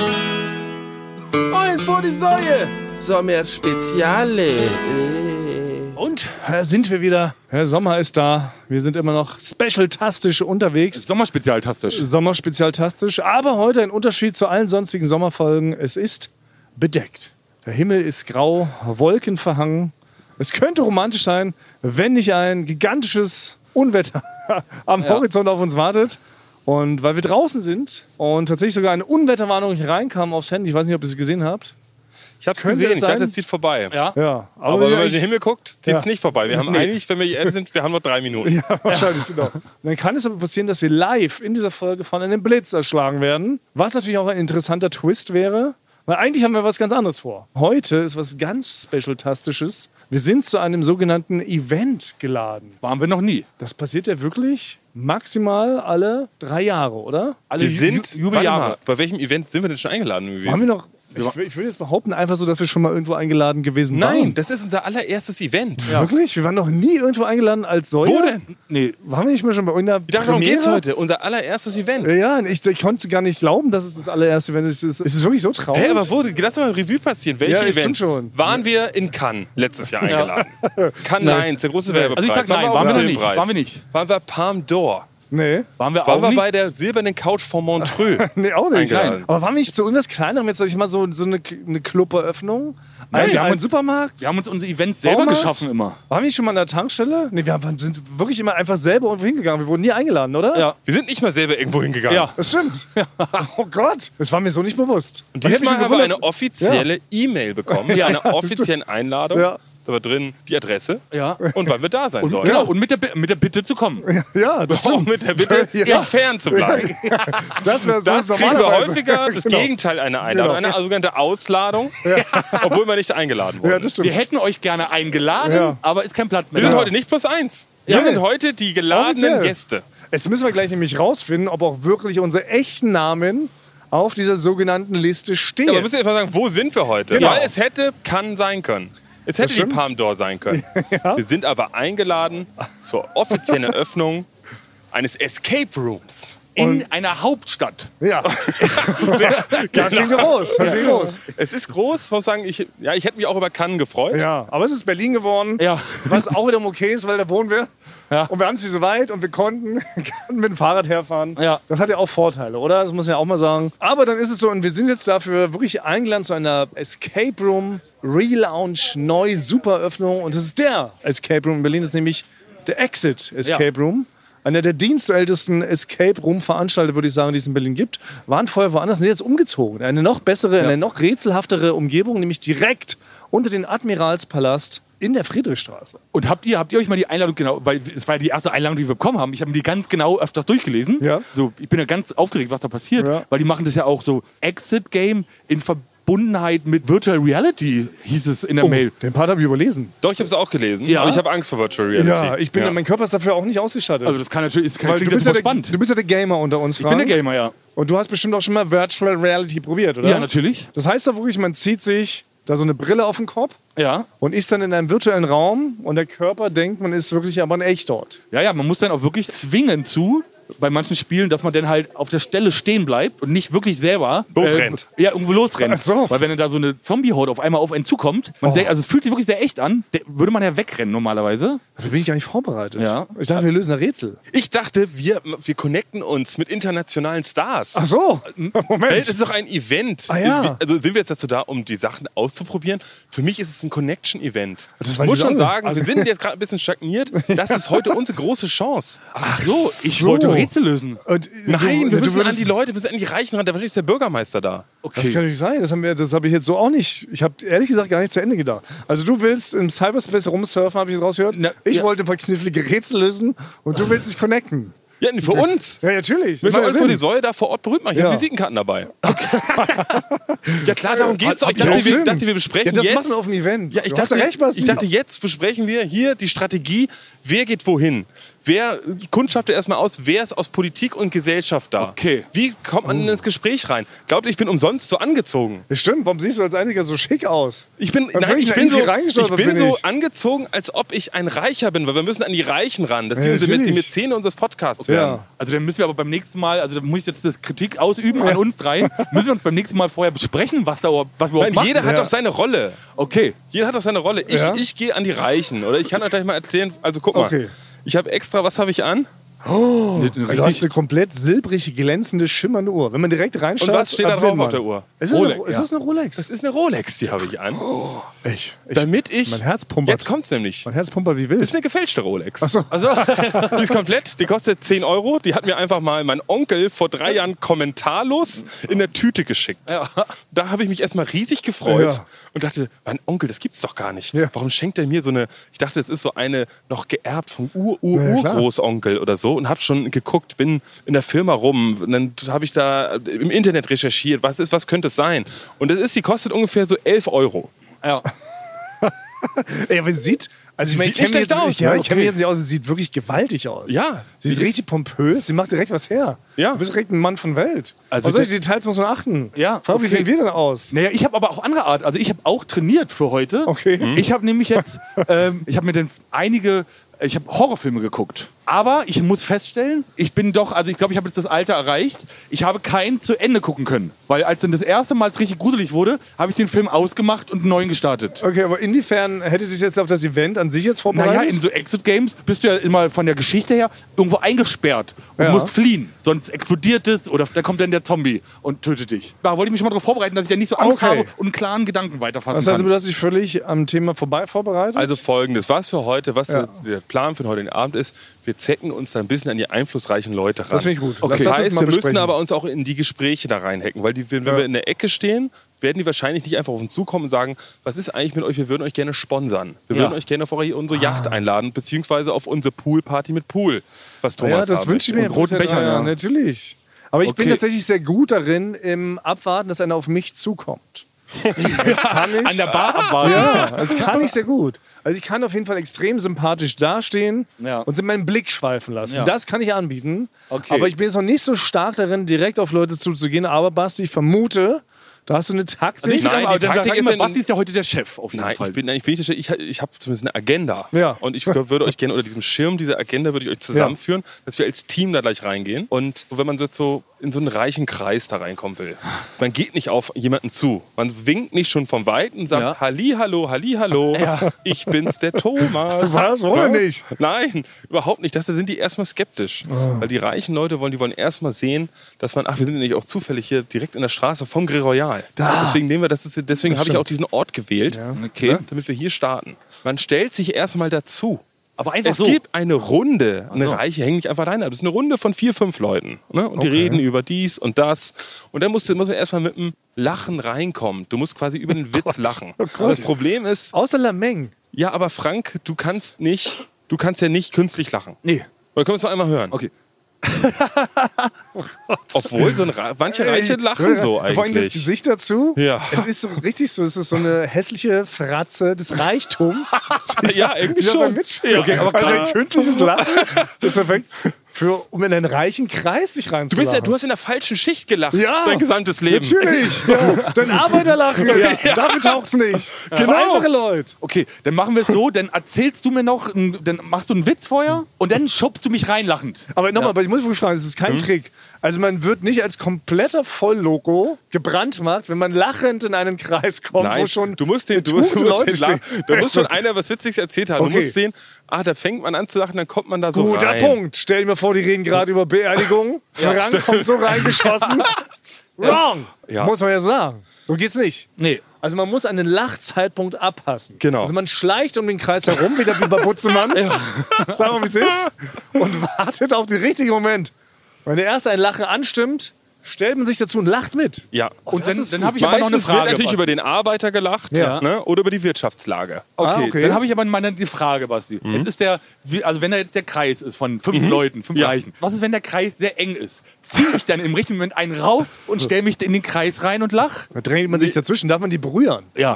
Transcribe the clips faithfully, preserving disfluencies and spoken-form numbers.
Eulen vor die Säue! Sommerspeziale. Und da sind wir wieder. Der Sommer ist da. Wir sind immer noch special-tastisch unterwegs. Sommerspezial-tastisch. Sommerspezial-tastisch. Aber heute ein Unterschied zu allen sonstigen Sommerfolgen. Es ist bedeckt. Der Himmel ist grau, Wolken verhangen. Es könnte romantisch sein, wenn nicht ein gigantisches Unwetter am Ja. Horizont auf uns wartet. Und weil wir draußen sind und tatsächlich sogar eine Unwetterwarnung hier reinkam aufs Handy. Ich weiß nicht, ob ihr es gesehen habt. Ich hab's Könnte gesehen, es ich dachte, sein? es zieht vorbei. Ja. Ja, Aber, wenn man in ich- den Himmel guckt, sieht es Ja. nicht vorbei. Wir haben eigentlich, wenn wir ehrlich sind, wir haben nur drei Minuten. Ja, wahrscheinlich, genau. Und dann kann es aber passieren, dass wir live in dieser Folge von einem Blitz erschlagen werden. Was natürlich auch ein interessanter Twist wäre. Weil eigentlich haben wir was ganz anderes vor. Heute ist was ganz Special-Tastisches. Wir sind zu einem sogenannten Event geladen. Waren wir noch nie. Das passiert ja wirklich maximal alle drei Jahre, oder? Alle Wir sind, Ju- Jubeljahre. warte mal, bei welchem Event sind wir denn schon eingeladen gewesen? Haben wir noch... Ich, ich würde jetzt behaupten, einfach so, dass wir schon mal irgendwo eingeladen gewesen waren. Nein, das ist unser allererstes Event. Wirklich? Wir waren noch nie irgendwo eingeladen als Säue? Wo denn? Nee. Waren wir nicht mal schon bei irgendeiner Ich dachte, darum geht's Premiere? heute. Unser allererstes Event. Ja, und ich, ich konnte gar nicht glauben, dass es das allererste Event ist. Es ist wirklich so traurig. Hä, aber wo? Lass mal ein Revue passieren. Welche Ja, das Events stimmt schon. waren wir in Cannes letztes Jahr eingeladen? Cannes Lions, der große Werbepreis. Also ich sag nein, waren wir noch nicht. Filmpreis. Waren wir nicht. Waren wir Palme d'Or. Nee. Waren wir Waren auch wir nicht? bei der silbernen Couch von Montreux. Nee, auch nicht. Eingeladen. Aber waren wir nicht zu irgendwas kleinerem? Jetzt sag ich mal so, so eine, eine Club-Eröffnung? Nein, Ein, wir haben ein uns- Supermarkt? Wir haben uns unsere Events selber Baumarkt? geschaffen immer. Waren wir nicht schon mal an der Tankstelle? Nee, wir haben- sind wirklich immer einfach selber irgendwo hingegangen. Wir wurden nie eingeladen, oder? Ja. Wir sind nicht mal selber irgendwo hingegangen. Ja. Das stimmt. Oh Gott. Das war mir so nicht bewusst. Und Ich hab mich diesmal schon haben wir eine gewundert- offizielle E-Mail bekommen, mit einer offiziellen Einladung. Ja. Da war drin die Adresse Ja. und wann wir da sein Und, sollen. genau, und mit der, Bi- mit der Bitte zu kommen. Ja, das Auch stimmt. mit der Bitte, Ja. entfernt zu bleiben. Das wäre so Das kriegen wir normalerweise. häufiger, das Genau. Gegenteil einer Einladung, Genau. eine sogenannte Ausladung, obwohl wir nicht eingeladen wurden. Ja, das Wir stimmt. hätten euch gerne eingeladen, Ja. aber ist kein Platz mehr. wir sind da. heute nicht plus eins. Wir Ja. sind heute die geladenen Offiziell. Gäste. Jetzt müssen wir gleich nämlich rausfinden, ob auch wirklich unsere echten Namen auf dieser sogenannten Liste stehen. Ja, aber wir müssen jetzt mal sagen, wo sind wir heute? Genau. Weil es hätte, kann sein können. Es hätte die stimmt. Palme d'Or sein können. Wir sind aber eingeladen zur offiziellen Eröffnung eines Escape Rooms. In einer Hauptstadt. ja. Ja, das klingt groß. Das klingt groß. Es ist groß, muss sagen, ich, ja, ich hätte mich auch über Cannes gefreut. Ja, aber es ist Berlin geworden. Ja. Was auch wiederum okay ist, weil da wohnen wir. Ja. Und wir haben es nicht so weit und wir konnten, konnten mit dem Fahrrad herfahren. Ja. Das hat ja auch Vorteile, oder? Das muss man ja auch mal sagen. Aber dann ist es so, und wir sind jetzt dafür wirklich eingeladen zu einer Escape Room Relaunch, neu, super Öffnung. Und das ist der Escape Room in Berlin, das ist nämlich der Exit Escape Room. Einer der dienstältesten Escape Room Veranstalter, würde ich sagen, die es in Berlin gibt. Waren vorher woanders, sind jetzt umgezogen. Eine noch bessere, eine noch rätselhaftere Umgebung, nämlich direkt unter den Admiralspalast in der Friedrichstraße. Und habt ihr, habt ihr euch mal die Einladung genau, weil es war ja die erste Einladung, die wir bekommen haben. Ich habe mir die ganz genau öfters durchgelesen. Ja. So, ich bin ja ganz aufgeregt, was da passiert, Ja. weil die machen das ja auch so Exit Game in Verbundenheit mit Virtual Reality, hieß es in der Mail. Den Part habe ich überlesen. Doch, ich habe es auch gelesen, Ja. aber ich habe Angst vor Virtual Reality. Ja, ich bin, mein Körper ist dafür auch nicht ausgestattet. Also das kann natürlich, ist, kann, Weil du klingt bist, das ja super der, spannend. du bist ja der Gamer unter uns, Ich bin Frank. der Gamer, ja. Und du hast bestimmt auch schon mal Virtual Reality probiert, oder? Ja, natürlich. Das heißt doch wirklich, man zieht sich da so eine Brille auf den Kopf Ja. und ist dann in einem virtuellen Raum und der Körper denkt, man ist wirklich aber in echt dort. Ja, ja, man muss dann auch wirklich zwingen zu, bei manchen Spielen, dass man dann halt auf der Stelle stehen bleibt und nicht wirklich selber Losrennt. Äh, ja, irgendwo losrennt. Ach so. Weil wenn dann da so eine Zombie-Horde auf einmal auf einen zukommt, man Oh. denkt, also es fühlt sich wirklich sehr echt an, der, würde man ja wegrennen normalerweise. Da bin ich gar nicht vorbereitet. Ja. Ich dachte, wir lösen ein Rätsel. Ich dachte, wir, wir connecten uns mit internationalen Stars. Ach so, Hey, Moment. das ist doch ein Event. Ah, ja. Also sind wir jetzt dazu da, um die Sachen auszuprobieren? Für mich ist es ein Connection-Event. Das Ich weiß muss ich schon auch. sagen, Also- wir sind jetzt gerade ein bisschen stagniert. Das ist heute unsere große Chance. Ach so, ich so. wollte Rätsel lösen. Und, Nein, du, wir du müssen würdest, an die Leute, wir müssen an die Reichen ran. Da ist der Bürgermeister da. Okay. Das kann nicht sein. Das haben wir, das habe ich jetzt so auch nicht. Ich habe ehrlich gesagt gar nicht zu Ende gedacht. Also du willst im Cyberspace rumsurfen, habe ich es rausgehört. Na, ich ja. wollte ein paar knifflige Rätsel lösen und du willst dich connecten. Ja, für uns. Ja, natürlich. Mit Macht ja euch vor die Sinn. Säule da vor Ort berühmt machen. Ich Ja. habe Visitenkarten dabei. Ja klar, darum geht's. Hat- Ich dachte, Ja, wir, stimmt. dachte, wir besprechen Ja, das jetzt. machen wir auf dem Event. Ja, ich Du hast dachte, ja recht, Basti. ich dachte, jetzt besprechen wir hier die Strategie, wer geht wohin. Wer kundschaftet erstmal aus, wer ist aus Politik und Gesellschaft da? Okay. Wie kommt man in das Gespräch rein? Glaubt ihr, ich bin umsonst so angezogen? Das stimmt, warum siehst du als Einziger so schick aus? Ich bin, Dann nein, ich ich da bin, so, irgendwie ich reingestolpert, bin bin so ich. angezogen, als ob ich ein Reicher bin, weil wir müssen an die Reichen ran. Das Ja, sind unsere- die natürlich. Mäzene unseres Podcasts werden. Ja. Also dann müssen wir aber beim nächsten Mal, also da muss ich jetzt das Kritik ausüben an uns drei, müssen wir uns beim nächsten Mal vorher besprechen, was, da, was wir überhaupt Nein, machen. jeder hat Ja. doch seine Rolle. Okay. Jeder hat doch seine Rolle. Ich, Ja. ich gehe an die Reichen. Oder ich kann euch gleich mal erklären. Also guck mal. Okay. Ich habe extra, was habe ich an? Du hast Richtig. eine komplett silbrig glänzende, schimmernde Uhr. Wenn man direkt reinschaut, Und was steht da drauf auf der Uhr? Ist das, Rolex, eine, ist ja. das eine Rolex? Das ist eine Rolex, die habe ich an. ich, ich, Damit ich. mein Herz pumpert. Jetzt kommt's nämlich. Mein Herz pumpert wie wild. Das ist eine gefälschte Rolex. Achso. Also, Die ist komplett, die kostet zehn Euro. Die hat mir einfach mal mein Onkel vor drei Jahren kommentarlos in der Tüte geschickt. Da habe ich mich erstmal riesig gefreut Ja. und dachte, mein Onkel, das gibt's doch gar nicht. Ja. Warum schenkt er mir so eine, ich dachte, es ist so eine noch geerbt vom Ja, ja, klar. Ur-Ur-Urgroßonkel oder so und habe schon geguckt, bin in der Firma rum und dann habe ich da im Internet recherchiert, was ist, was könnte es sein? Und das ist, die kostet ungefähr so elf Euro. ja. Ey, aber sie sieht, also ich meine, ich Sieht nicht kenne mich schlecht jetzt, aus, ich, ja, ne? ich kenn mich Okay. jetzt nicht aus, sie sieht wirklich gewaltig aus. Ja, Sie ist sie ist- richtig pompös, sie macht direkt was her. Ja. Du bist direkt ein Mann von Welt. Also Auf solche der- Details muss man achten. Ja, Frau, wie okay. sehen wir denn aus? Naja, ich habe aber auch andere Art. Also ich habe auch trainiert für heute. Okay. Mhm. Ich habe nämlich jetzt, ähm, ich habe mir dann einige, ich habe Horrorfilme geguckt. Aber ich muss feststellen, ich bin doch, also ich glaube, ich habe jetzt das Alter erreicht. Ich habe keinen zu Ende gucken können. Weil als dann das erste Mal es richtig gruselig wurde, habe ich den Film ausgemacht und einen neuen gestartet. Okay, aber inwiefern hätte dich jetzt auf das Event an sich jetzt vorbereitet? Naja, in so Exit-Games bist du ja immer von der Geschichte her irgendwo eingesperrt und Ja. musst fliehen. Sonst explodiert es oder da kommt dann der Zombie und tötet dich. Da wollte ich mich schon mal darauf vorbereiten, dass ich ja nicht so Angst Okay. habe und einen klaren Gedanken weiterfassen das heißt, kann. du hast dich völlig am Thema vorbei vorbereitet? Also folgendes, was für heute, was Ja. der, der Plan für heute Abend ist, wir zecken uns da ein bisschen an die einflussreichen Leute ran. Das finde ich gut. Okay. Lass Das das heißt, mal wir müssen besprechen. aber uns auch in die Gespräche da reinhacken, weil die, wenn Ja. wir in der Ecke stehen, werden die wahrscheinlich nicht einfach auf uns zukommen und sagen, was ist eigentlich mit euch, wir würden euch gerne sponsern. Wir Ja. würden euch gerne auf eure, unsere Yacht einladen, beziehungsweise auf unsere Poolparty mit Pool, was Thomas ja, das haben wünsche ich mir. Und roten Ja, Bechern, ja. Natürlich. Aber ich bin Okay. tatsächlich sehr gut darin, im Abwarten, dass einer auf mich zukommt. Das kann ich. An der Bar abwarten. Ja, das kann ich sehr gut. Also ich kann auf jeden Fall extrem sympathisch dastehen Ja. und so meinen Blick schweifen lassen. Ja. Das kann ich anbieten. Okay. Aber ich bin jetzt noch nicht so stark darin, direkt auf Leute zuzugehen. Aber Basti, ich vermute, da hast du eine Taktik. Ich Nein, Nein, aber die dann Taktik sag ist immer, ja- Basti ist ja heute der Chef auf jeden Nein, Fall. ich bin, nein, ich bin nicht, der Chef. ich, ich habe zumindest eine Agenda. Ja. Und ich würde euch gerne unter diesem Schirm dieser Agenda würde ich euch zusammenführen, dass wir als Team da gleich reingehen. Und wenn man so jetzt so in so einen reichen Kreis da reinkommen will, man geht nicht auf jemanden zu. Man winkt nicht schon vom Weiten und sagt, Ja. Halli, hallo, Halli, hallo, ich bin's, der Thomas. Was? Warum nicht? Nein, überhaupt nicht. Das, da sind die erstmal skeptisch. Weil die reichen Leute wollen, die wollen erstmal sehen, dass man, ach, wir sind ja nicht auch zufällig hier direkt in der Straße vom Gré Royal. Deswegen nehmen wir das, ist, deswegen habe ich auch diesen Ort gewählt, Okay. ne, damit wir hier starten. Man stellt sich erstmal dazu. Aber einfach Es so. gibt eine Runde, eine so. Reiche hängt nicht einfach rein ab. Das ist eine Runde von vier, fünf Leuten. Ne? Und die reden über dies und das. Und dann musst du, musst du erstmal mit einem Lachen reinkommen. Du musst quasi über den Witz lachen. oh Gott. Das Problem ist, Außer Lameng. ja, aber Frank, du kannst nicht, du kannst ja nicht künstlich lachen. Nee. Oder können wir es noch einmal hören? Okay. Obwohl, so ein, Ra- manche Reiche lachen so eigentlich. Vor allem das Gesicht dazu. Ja. Es ist so richtig so, es ist so eine hässliche Fratze des Reichtums. Ja, irgendwie die dabei schon. mitspielt. Ja. Okay, aber also ein künstliches Lachen ist perfekt, für, um in einen reichen Kreis sich Du, reinzulachen. bist ja, du hast in der falschen Schicht gelacht, Ja. dein gesamtes Leben. Natürlich. Ja. Dein Arbeiterlachen. Ja. Dafür taucht's nicht. Genau. Einfache Leute. Okay, dann machen wir es so, dann erzählst du mir noch, ein- dann machst du einen Witz vorher und dann schubst du mich rein lachend. Aber nochmal, aber ich muss wirklich fragen, das ist kein Trick. Also man wird nicht als kompletter Vollloco gebrandmarkt, wenn man lachend in einen Kreis kommt, Nein, wo schon du musst den, du tausend musst, du musst Leute den lachen. stehen. Da muss schon einer was Witziges erzählt haben. Okay. Du musst sehen, ah, da fängt man an zu lachen, dann kommt man da so Guter rein. Punkt. Stell dir mal vor, die reden gerade über Beerdigung. Frank kommt so reingeschossen. Wrong. Ja. Muss man ja sagen. So geht's nicht. Nee. Also man muss einen Lachzeitpunkt abpassen. Genau. Also man schleicht um den Kreis herum, wie der Biber Butzemann. Sagen wir, wie es ist. Und wartet auf den richtigen Moment. Wenn der Erste ein Lachen anstimmt, stellt man sich dazu und lacht mit. Ja. Und das dann, ist dann gut. habe ich aber noch eine Meistens wird Frage. natürlich Basti. über den Arbeiter gelacht, Ja. ne? Oder über die Wirtschaftslage. Okay, Ah, okay. dann habe ich aber meine die Frage, Basti. Jetzt ist der, wie- also wenn da jetzt der Kreis ist von fünf Leuten, fünf Ja. Reichen. Was ist, wenn der Kreis sehr eng ist? Ziehe ich dann im richtigen Moment einen raus und stelle mich in den Kreis rein und lach? Da drängelt man sich dazwischen, darf man die berühren. Ja.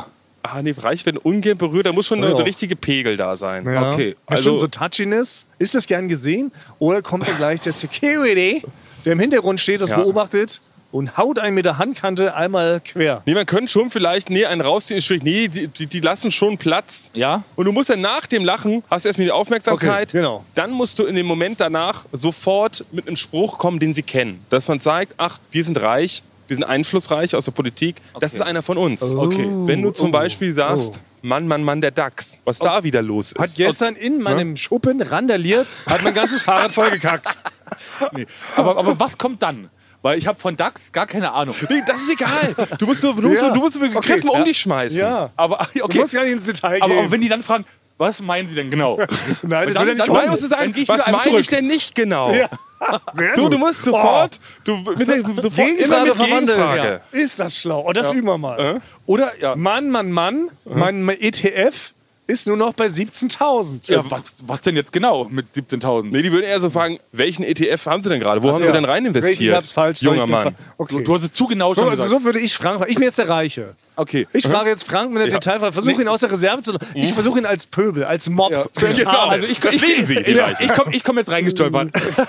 Ah, nee, reich werden ungern berührt, da muss schon Ja. der richtige Pegel da sein. Ja. Okay, Also also- so Touchiness, ist das gern gesehen? Oder kommt dann gleich der Security, der im Hintergrund steht, das Ja. beobachtet und haut einen mit der Handkante einmal quer? Nee, man könnte schon vielleicht, nee, einen rausziehen, ist schwierig. Nee, die, die, die lassen schon Platz. Ja. Und du musst dann nach dem Lachen, hast du erstmal die Aufmerksamkeit. Okay, genau. Dann musst du in dem Moment danach sofort mit einem Spruch kommen, den sie kennen. Dass man sagt, ach, wir sind reich, wir sind einflussreich aus der Politik. Das ist einer von uns. Okay. Wenn du zum Oh. Beispiel sagst, Mann, Mann, Mann, der DAX, was da wieder los ist. Hat gestern in meinem Schuppen randaliert, hat mein ganzes Fahrrad vollgekackt. Nee. Aber, aber was kommt dann? Weil ich habe von DAX gar keine Ahnung. Nee, das ist egal. Du musst nur, du musst, Ja. du musst mit Begriffen Okay. um Ja. dich schmeißen. Ja. Aber okay. Du musst gar nicht ins Detail aber, gehen. aber wenn die dann fragen, was meinen sie denn genau? Nein, das Und wird ja dann- nicht dann- kommen. Nein, musst du sagen, Dann geh ich was wieder einmal meine ich zurück. denn nicht genau? Ja. Sehr So, gut. du musst sofort, du, mit der, sofort immer Gegenfrage mit verwandeln. Gegenfrage. Ja. Ist das schlau? Oh, das üben wir mal. Oder, ja, Mann, Mann, Mann, mein E T F ist nur noch bei siebzehntausend. ja was, was denn jetzt genau mit siebzehntausend? Nee, die würden eher so fragen, welchen E T F haben sie denn gerade? Wo haben ja. sie denn rein investiert? Ich hab's falsch. Junger ich bin Mann. fa- Okay. Du, du hast es zu genau so, schon also gesagt. so würde ich Frank fragen. Ich bin jetzt der Reiche. Okay. Ich frage jetzt Frank mit einer Detailfrage. Versuche ihn aus der Reserve zu. Ich versuche ihn als Pöbel, als Mob Ja. zu enttarnen. Genau, also ich, Das ich, leben sie, die ich, Reichen. ich komme ich komm jetzt reingestolpert.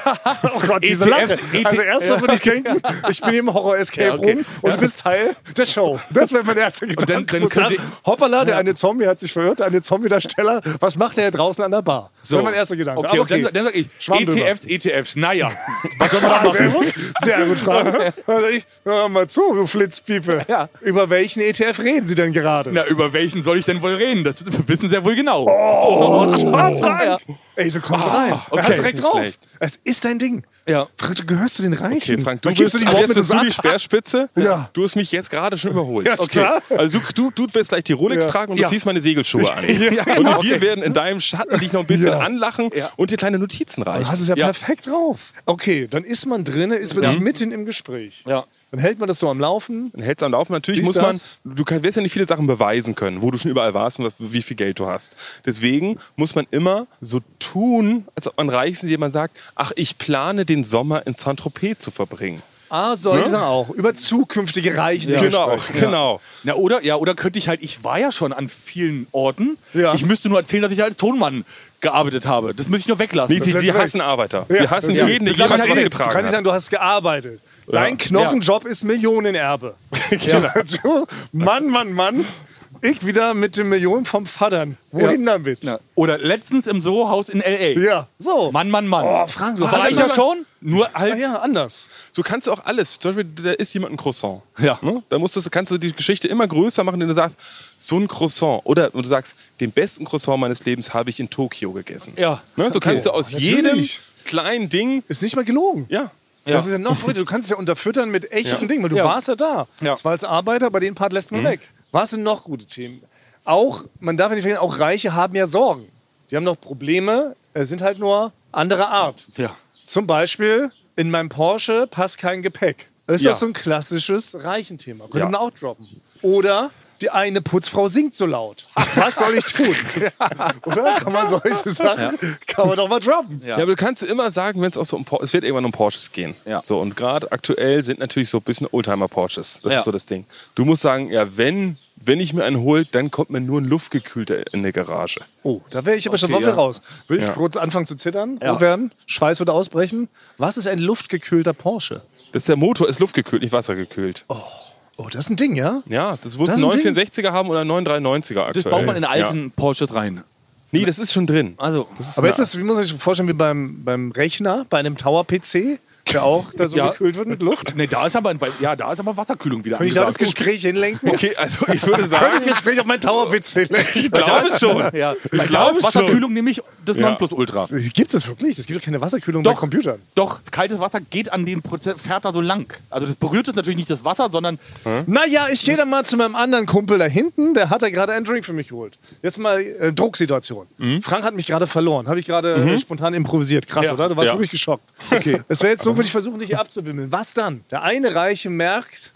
Oh Gott, diese E T Lache. Fs, E T Also erstmal würde ich denken, ich bin im Horror-Escape Ja, okay. Room und du bist Teil der Show. Das wäre mein erster Gedanke. dann- dann Und sagen, könnte Hoppala, der eine Zombie hat sich verirrt, der eine Zombie-Darsteller. Was macht der hier draußen an der Bar? Das wäre mein erster Gedanke. Okay, Aber und dann, dann sag ich, Schwamm E T Fs, E T Fs, naja. Was soll man da Ah, sehr machen? gut, sehr gut, Frank. Also ich, hör mal zu, du Flitzpiepe. Ja. Über welchen E T F reden Sie denn gerade? Na, über welchen soll ich denn wohl reden? Das wissen sie ja wohl genau. Oh, Frank. Ja. Ey, so kommst du rein. okay. Er hat's direkt Nicht drauf. schlecht. Es ist dein Ding. Ja. Frank, du gehörst zu den Reichen. Okay, Frank, du Was gibst bist, du die also überhaupt jetzt mit bist uns du die ab? Speerspitze. Ja. Du hast mich jetzt gerade schon überholt. Ja, klar. Also du, du, du wirst gleich die Rolex Ja. tragen und du Ja. ziehst meine Segelschuhe an. Und wir werden in deinem Schatten dich noch ein bisschen Ja. anlachen und dir kleine Notizen Du reichen. hast es ja, Ja. perfekt drauf. Okay, dann ist man drin, ist man Ja. sich mitten im Gespräch. Ja. Dann hält man das so am Laufen. Dann hältst du am Laufen. Natürlich Wie ist muss man, das? du kann, wirst ja nicht viele Sachen beweisen können, wo du schon überall warst und was, wie viel Geld du hast. Deswegen muss man immer so tun, als ob man reich ist, indem man sagt, ach, ich plane den Sommer in Saint-Tropez zu verbringen. Ah, solche Sachen auch. Über zukünftige Reichen. Ja. Genau, sprechen. genau. Na, oder, ja, oder könnte ich halt, ich war ja schon an vielen Orten. Ja. Ich müsste nur erzählen, dass ich als Tonmann gearbeitet habe. Das müsste ich nur weglassen. Nee, sie, lässt sie du weg. hassen Arbeiter. Ja, Wir hassen das- jeden, der Du kannst jemals ja was eh- getragen Du kannst nicht hat. sagen, du hast gearbeitet. Dein Knochenjob ist Millionenerbe. Ja. Du, Mann, Mann, Mann. Ich wieder mit den Millionen vom Vatern. Wohin damit? Ja. Oder letztens im Soho-Haus in L A. Ja. So. Mann, Mann, Mann. Oh, Frank, du war hast ich aber- ja schon, nur Ah, halt. ja, anders. So kannst du auch alles. Zum Beispiel, da isst jemand ein Croissant. Ja. Ne? Da musst du, kannst du die Geschichte immer größer machen, indem du sagst, so ein Croissant. Oder und du sagst, den besten Croissant meines Lebens habe ich in Tokio gegessen. Ja. Ne? So Okay. kannst du aus Natürlich. jedem kleinen Ding. Ist nicht mal gelogen. Ja. Das ist ja noch verrückter. Du kannst es ja unterfüttern mit echten Ja. Dingen, weil du Ja. warst ja da. Ja. Zwar als Arbeiter, aber den Part lässt man weg. Was sind noch gute Themen? Auch, man darf ja nicht vergessen, auch Reiche haben ja Sorgen. Die haben noch Probleme, äh, sind halt nur anderer Art. Ja. Zum Beispiel, in meinem Porsche passt kein Gepäck. Das ist Ja. doch so ein klassisches Reichenthema. Könnte Ja. man auch droppen. Oder die eine Putzfrau singt so laut. Was soll ich tun? Oder? Kann man solche Sachen, kann man doch mal droppen. Ja. Ja, aber du kannst immer sagen, wenn es auch so um Por- es wird irgendwann um Porsches gehen. Ja. So, und gerade aktuell sind natürlich so ein bisschen Oldtimer-Porsches. Das Ja. ist so das Ding. Du musst sagen, ja, wenn, wenn ich mir einen hole, dann kommt mir nur ein luftgekühlter in der Garage. Oh, da wäre ich aber schon Okay, mal wieder ja. raus. Will ich Ja. kurz anfangen zu zittern? Ja. Rot werden? Schweiß würde ausbrechen? Was ist ein luftgekühlter Porsche? Das ist der Motor ist luftgekühlt, nicht wassergekühlt. Oh, das ist ein Ding, ja? Ja, das muss Das ein ist ein neun Ding. vierundsechziger haben oder ein neun dreihundertneunziger aktuell. Das baut man in Ja. alten Porsches rein. Nee, das ist schon drin. Also, Aber ist das, wie muss man sich vorstellen, wie beim, beim Rechner, bei einem Tower-P C, der auch da so Ja. gekühlt wird mit Luft? nee, da ist aber, ja, da ist aber Wasserkühlung wieder Kann ich da das angesagt. Gespräch hinlenken? Okay, also ich würde Kann ich das sagen, Gespräch auf mein Tower-P C lenken? ich glaube schon. Ja, Ich ich glaube glaube, schon. Wasserkühlung nämlich das Ja. Nonplusultra. Gibt es das wirklich? Es gibt doch keine Wasserkühlung bei Doch. Computern. Doch, kaltes Wasser geht an den Prozess, fährt da so lang. Also das berührt es natürlich nicht das Wasser, sondern Naja, ich gehe dann mal zu meinem anderen Kumpel da hinten, der hat da gerade einen Drink für mich geholt. Jetzt mal äh, Drucksituation. Frank hat mich gerade verloren, habe ich gerade äh, spontan improvisiert. Krass, Ja. oder? Du warst Ja. wirklich geschockt. Okay. Es wäre jetzt so, würde ich versuchen, dich hier abzuwimmeln. Was dann? Der eine Reiche merkt,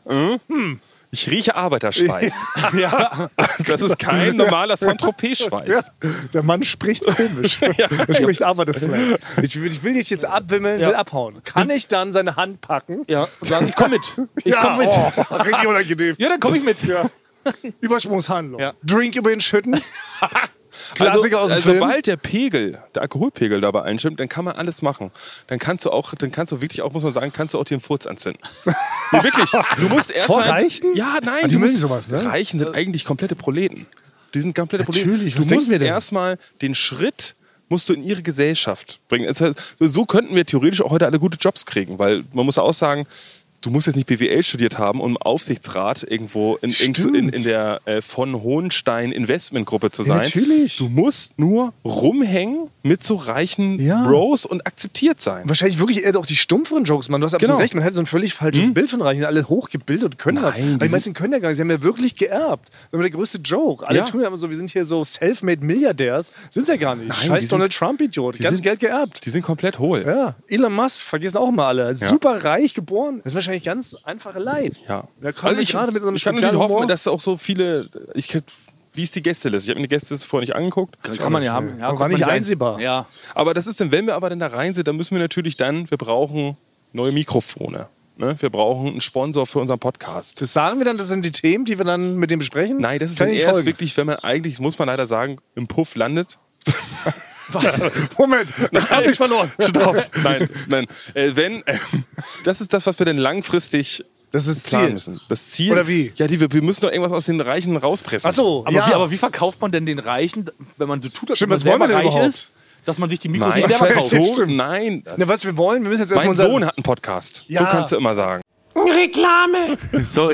Ich rieche Arbeiterschweiß. Das ist kein normaler Saint-Tropez-Schweiß. ja, der Mann spricht komisch. Er spricht aber das Slang. Ich, will- ich will dich jetzt abwimmeln, will abhauen. Kann ich dann seine Hand packen? ja, sagen, ich komme mit. Ich ja, komme mit. Oh, richtig unangenehm. Ja, dann komme ich mit. Ja. Übersprungshandlung. Ja. Drink über den Schütten. Klassiker also, aus dem Film. Sobald der Pegel, der Alkoholpegel dabei einstimmt, dann kann man alles machen. Dann kannst du auch, dann kannst du wirklich auch, muss man sagen, kannst du auch dir einen Furz anzünden. Nee, wirklich. Du musst erst Vor mal, Reichen? Ja, nein. Ah, die du mögen musst, sowas, ne? Reichen sind eigentlich komplette Proleten. Die sind komplette Proleten. Natürlich, was Du denken musst wir denn? erstmal den Schritt musst du in ihre Gesellschaft bringen. Das heißt, so könnten wir theoretisch auch heute alle gute Jobs kriegen, weil man muss auch sagen, du musst jetzt nicht B W L studiert haben, um im Aufsichtsrat irgendwo in, Stimmt. in, in der äh, von Hohenstein Investmentgruppe zu sein. Ja, natürlich. Du musst nur rumhängen mit so reichen Ja. Bros und akzeptiert sein. Wahrscheinlich wirklich eher auch die stumpferen Jokes, man. Du hast absolut Genau. recht. Man hat so ein völlig falsches Bild von Reichen. Alle hochgebildet und können was. Nein, Aber die die sind- meisten können ja gar nicht. Sie haben ja wirklich geerbt. Das ist immer der größte Joke. Alle Ja. tun ja immer so, wir sind hier so self-made Milliardärs. Sind sie ja gar nicht. Nein, Scheiß die sind- Donald Trump-Idiot. die Ganz sind- Geld geerbt. Die sind komplett hohl. Ja, Elon Musk, vergessen auch mal alle. Super reich geboren. Das ist wahrscheinlich ganz einfache Leid. Ja. Da kommen wir ich, gerade mit unserem ich kann natürlich Spezialhumor. hoffen, dass auch so viele. Ich, kenn- wie ist die Gästeliste? Ich habe mir die Gästeliste vorher nicht angeguckt. Kann man ja haben. Ja, War guckt nicht man rein. einsehbar. Ja. Aber das ist dann, wenn wir aber dann da rein sind, dann müssen wir natürlich dann, wir brauchen neue Mikrofone. Ne? Wir brauchen einen Sponsor für unseren Podcast. Das sagen wir dann, das sind die Themen, die wir dann mit dem besprechen? Nein, das ist Kann dann ich nicht erst folgen. wirklich, wenn man eigentlich, muss man leider sagen, im Puff landet. Moment, hab ich verloren. Stopp. Nein, nein. Äh, wenn, äh, das ist das, was wir dann langfristig Das ist planen Ziel. müssen. Das Ziel. Oder wie? Ja, die, wir, wir müssen doch irgendwas aus den Reichen rauspressen. Ach so, Aber, ja. wie, aber wie verkauft man denn den Reichen, wenn man so tut, als Stimmt, man was wollen wir selber denn reich überhaupt? ist, dass man sich die Mikros Nein, nicht selber kauft? so- so, Stimmt. nein. Das, Na, was wir wollen, wir müssen jetzt erstmal mein unser... Sohn hat einen Podcast. Ja. So kannst du immer sagen. Sorry.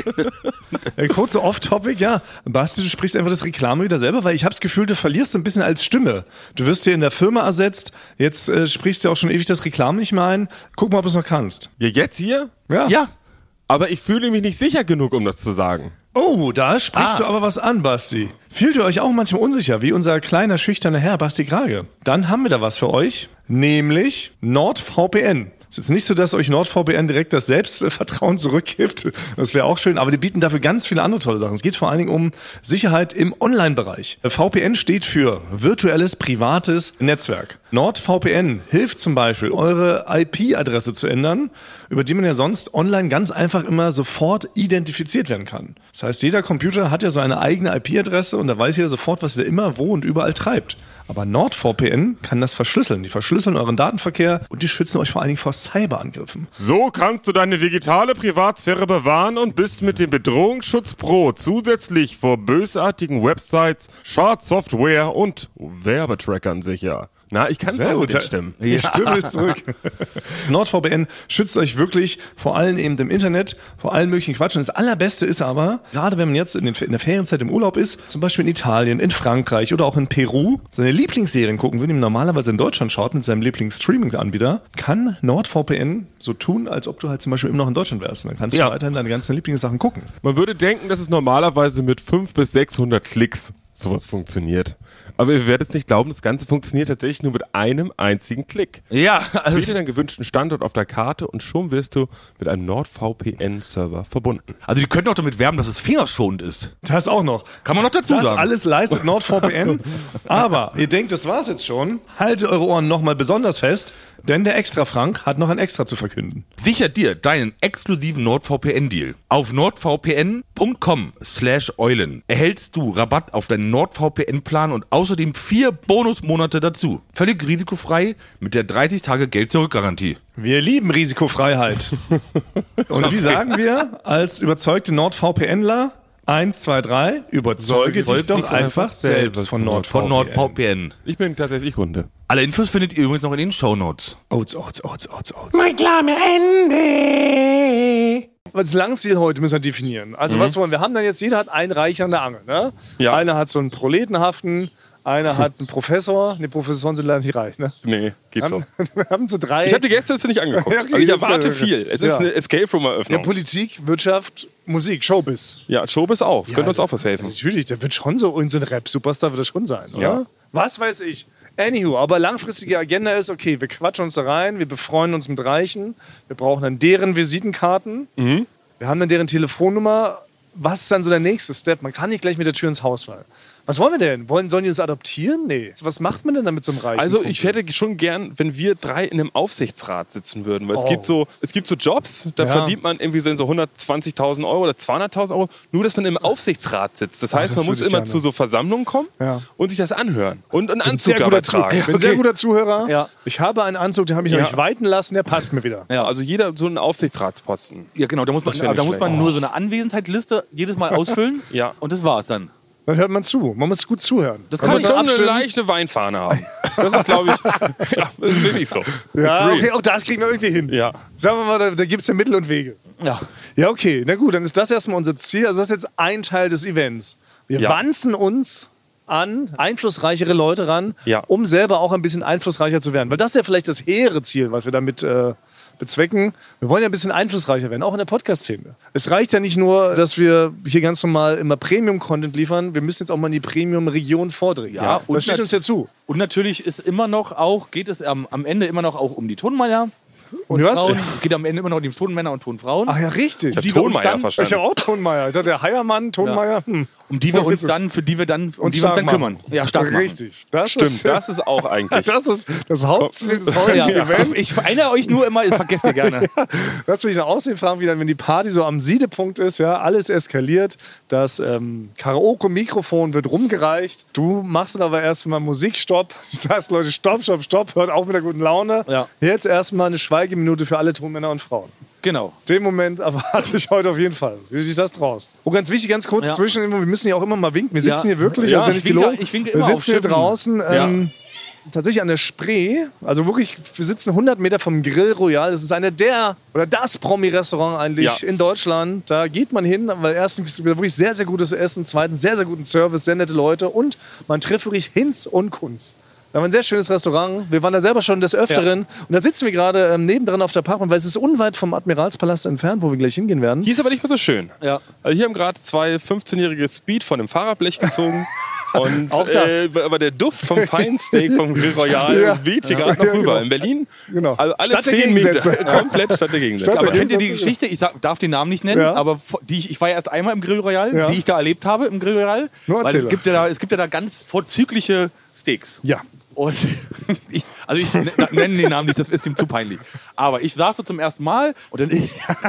Äh, kurze Off-Topic, ja. Basti, du sprichst einfach das Reklame wieder selber, weil ich habe das Gefühl, du verlierst so ein bisschen als Stimme. Du wirst hier in der Firma ersetzt, jetzt äh, sprichst du auch schon ewig das Reklame nicht mehr ein. Guck mal, ob du es noch kannst. Ja, jetzt hier? Ja. Ja. Aber ich fühle mich nicht sicher genug, um das zu sagen. Oh, da sprichst Ah. du aber was an, Basti. Fühlt ihr euch auch manchmal unsicher, wie unser kleiner, schüchterner Herr Basti Krage? Dann haben wir da was für euch, nämlich NordVPN. Es ist jetzt nicht so, dass euch NordVPN direkt das Selbstvertrauen zurückgibt. Das wäre auch schön, aber die bieten dafür ganz viele andere tolle Sachen. Es geht vor allen Dingen um Sicherheit im Online-Bereich. V P N steht für virtuelles privates Netzwerk. NordVPN hilft zum Beispiel, eure I P-Adresse zu ändern, über die man ja sonst online ganz einfach immer sofort identifiziert werden kann. Das heißt, jeder Computer hat ja so eine eigene I P-Adresse und da weiß jeder sofort, was er immer, wo und überall treibt. Aber NordVPN kann das verschlüsseln. Die verschlüsseln euren Datenverkehr und die schützen euch vor allen Dingen vor Cyberangriffen. So kannst du deine digitale Privatsphäre bewahren und bist mit dem Bedrohungsschutz Pro zusätzlich vor bösartigen Websites, Schadsoftware und Werbetrackern sicher. Na, ich kann es auch mit den Stimmen. Die Stimme ist zurück. NordVPN schützt euch wirklich vor allem eben im Internet, vor allen möglichen Quatsch. Und das Allerbeste ist aber, gerade wenn man jetzt in, den, in der Ferienzeit im Urlaub ist, zum Beispiel in Italien, in Frankreich oder auch in Peru, seine Lieblingsserien gucken will, die man normalerweise in Deutschland schaut mit seinem Lieblingsstreaming-Anbieter, kann NordVPN so tun, als ob du halt zum Beispiel immer noch in Deutschland wärst. Und dann kannst Ja. du weiterhin deine ganzen Lieblingssachen gucken. Man würde denken, dass es normalerweise mit fünfhundert bis sechshundert Klicks sowas funktioniert. Aber ihr werdet es nicht glauben, das Ganze funktioniert tatsächlich nur mit einem einzigen Klick. Ja, also Wähle deinen gewünschten Standort auf der Karte und schon wirst du mit einem NordVPN-Server verbunden. Also die können auch damit werben, dass es fingerschonend ist. Das auch noch. Kann man noch dazu Das sagen. alles leistet NordVPN. Aber ihr denkt, das war's jetzt schon. Haltet eure Ohren nochmal besonders fest, denn der Extra-Frank hat noch ein Extra zu verkünden. Sicher dir deinen exklusiven NordVPN-Deal. Auf nordvpn.com slash Eulen erhältst du Rabatt auf deinen NordVPN-Plan und außerdem vier Bonusmonate dazu. Völlig risikofrei mit der dreißig Tage Geld-Zurück-Garantie. Wir lieben Risikofreiheit. Und wie sagen wir als überzeugte NordVPNler? Eins, zwei, drei, überzeuge dich doch einfach selbst von NordVPN. Von NordVPN. Ich bin tatsächlich Kunde. Alle Infos findet ihr übrigens noch in den Shownotes. Oats, Oats, Oats, Oats, Oats. Reklame Ende. Das Langziel heute müssen wir definieren. Also was wollen wir? Wir haben dann jetzt, jeder hat einen Reich an der Angel. Ne? Ja. Einer hat so einen Proletenhaften, einer hat einen Professor. Ne, Professoren sind leider nicht reich. Ne? Nee, geht so. Wir haben so drei. Ich habe die Gäste nicht angeguckt. Ja, okay, Also ich das erwarte ist- viel. Es ist Ja. eine Escape ja, Room-Eröffnung. Politik, Wirtschaft, Musik, Showbiz. Ja, Showbiz auch. Könnte uns auch was helfen. Natürlich, der wird schon so, irgend so ein Rap-Superstar wird das schon sein, oder? Ja. Was weiß ich. Anywho, aber langfristige Agenda ist, okay, wir quatschen uns da rein, wir befreunden uns mit Reichen, wir brauchen dann deren Visitenkarten, Mhm. wir haben dann deren Telefonnummer. Was ist dann so der nächste Step? Man kann nicht gleich mit der Tür ins Haus fallen. Was wollen wir denn? Wollen, sollen die uns adoptieren? Nee. Was macht man denn dann mit so einem reichen Also Kumpel? ich hätte schon gern, wenn wir drei in einem Aufsichtsrat sitzen würden. Weil Oh. es gibt so, es gibt so Jobs, da Ja. verdient man irgendwie so hundertzwanzigtausend Euro oder zweihunderttausend Euro, nur dass man im Aufsichtsrat sitzt. Das heißt, das man muss würde ich immer gerne. zu so Versammlungen kommen Ja. und sich das anhören. Und einen Bin Anzug sehr dabei guter, Zu tragen. bin sehr guter Zuhörer. Ja. Ich habe einen Anzug, den habe ich noch Ja. nicht weiten lassen, der passt mir wieder. Ja, also jeder so einen Aufsichtsratsposten. Ja, genau, da muss man, Das wär da nicht muss man schlecht. nur so eine Anwesenheitsliste jedes Mal ausfüllen. Ja. Und das war's dann. Dann hört man zu. Man muss gut zuhören. Das Man kann Man muss muss dann schon eine abstimmen. leichte Weinfahne haben. Das ist, glaube ich, ja, das ist wirklich so. Ja, That's real. okay, auch das kriegen wir irgendwie hin. Ja. Sagen wir mal, da, da gibt es ja Mittel und Wege. Ja. Ja, okay. Na gut, dann ist das erstmal unser Ziel. Also das ist jetzt ein Teil des Events. Wir Ja. wanzen uns an einflussreichere Leute ran, Ja. um selber auch ein bisschen einflussreicher zu werden. Weil das ist ja vielleicht das hehre Ziel, was wir damit äh, bezwecken. Wir wollen ja ein bisschen einflussreicher werden, auch in der Podcast-Szene. Es reicht ja nicht nur, dass wir hier ganz normal immer Premium-Content liefern. Wir müssen jetzt auch mal in die Premium-Region vordringen. Ja, und das steht nat- uns ja zu. Und natürlich ist immer noch auch, geht es am, am Ende immer noch auch um die Tonmeier und Was? Frauen. Geht am Ende immer noch um die Tonmänner und Tonfrauen. Ach ja, richtig. Ich habe Die wir uns Tonmeier dann- Ich verstanden. habe auch Tonmeier. Ich dachte, der Heiermann, Tonmeier. Hm. Um die wir uns dann, für die wir dann, um Und die wir uns stark dann machen. kümmern. Ja, stark machen. Richtig. Das Stimmt, ist, das ist auch eigentlich. Das ist das Hauptziel des heutigen Ja, Events. ich erinnere euch nur immer, das vergesst ihr gerne. Das will ich noch aussehen fragen, wie dann, wenn die Party so am Siedepunkt ist, ja, alles eskaliert, das ähm, Karaoke-Mikrofon wird rumgereicht. Du machst dann aber erstmal Musikstopp. Du sagst, Leute, stopp, stopp, stopp, hört auf mit der guten Laune. Ja. Jetzt erstmal eine Schweigeminute für alle Tonmänner und Frauen. Genau. Den Moment erwarte ich heute auf jeden Fall, wie du dich das traust. Und ganz wichtig, ganz kurz Ja. zwischen, wir müssen ja auch immer mal winken. Wir sitzen Ja. hier wirklich, Ja, das ist ja ich nicht winke- gelogen. ich winke wir immer auf sitzen hier Schiffen. draußen. Ähm, Tatsächlich an der Spree, also wirklich, wir sitzen hundert Meter vom Grill Royal. Das ist einer der, oder das Promi-Restaurant eigentlich Ja. in Deutschland. Da geht man hin, weil erstens gibt es wirklich sehr, sehr gutes Essen, zweitens sehr, sehr guten Service, sehr nette Leute und man trifft wirklich Hinz und Kunz. Wir haben ein sehr schönes Restaurant. Wir waren da selber schon des Öfteren. Und da sitzen wir gerade ähm, nebendran auf der Parkbank, weil es ist unweit vom Admiralspalast entfernt, wo wir gleich hingehen werden. Hier ist aber nicht mehr so schön. Ja. Also hier haben gerade zwei fünfzehnjährige Speed von dem Fahrradblech gezogen. Und Auch das. Äh, aber der Duft vom Feinsteak vom Grill Royal Ja. weht hier Ja. gerade noch Ja, rüber. genau. In Berlin, Genau. also alle Stadt der zehn Meter, Gegensätze. komplett statt der Gegensätze. Stadt Aber der kennt ihr die Gegensätze? Geschichte? Ich sag, darf den Namen nicht nennen, Ja. aber vo- die ich, ich war ja erst einmal im Grill Royal, Ja. die ich da erlebt habe im Grill Royal. Nur Weil erzähl es gibt, ja da, es gibt ja da ganz vorzügliche Steaks. Ja. Und ich, also ich n- nenne den Namen nicht, das ist ihm zu peinlich. Aber ich saß so zum ersten Mal und dann,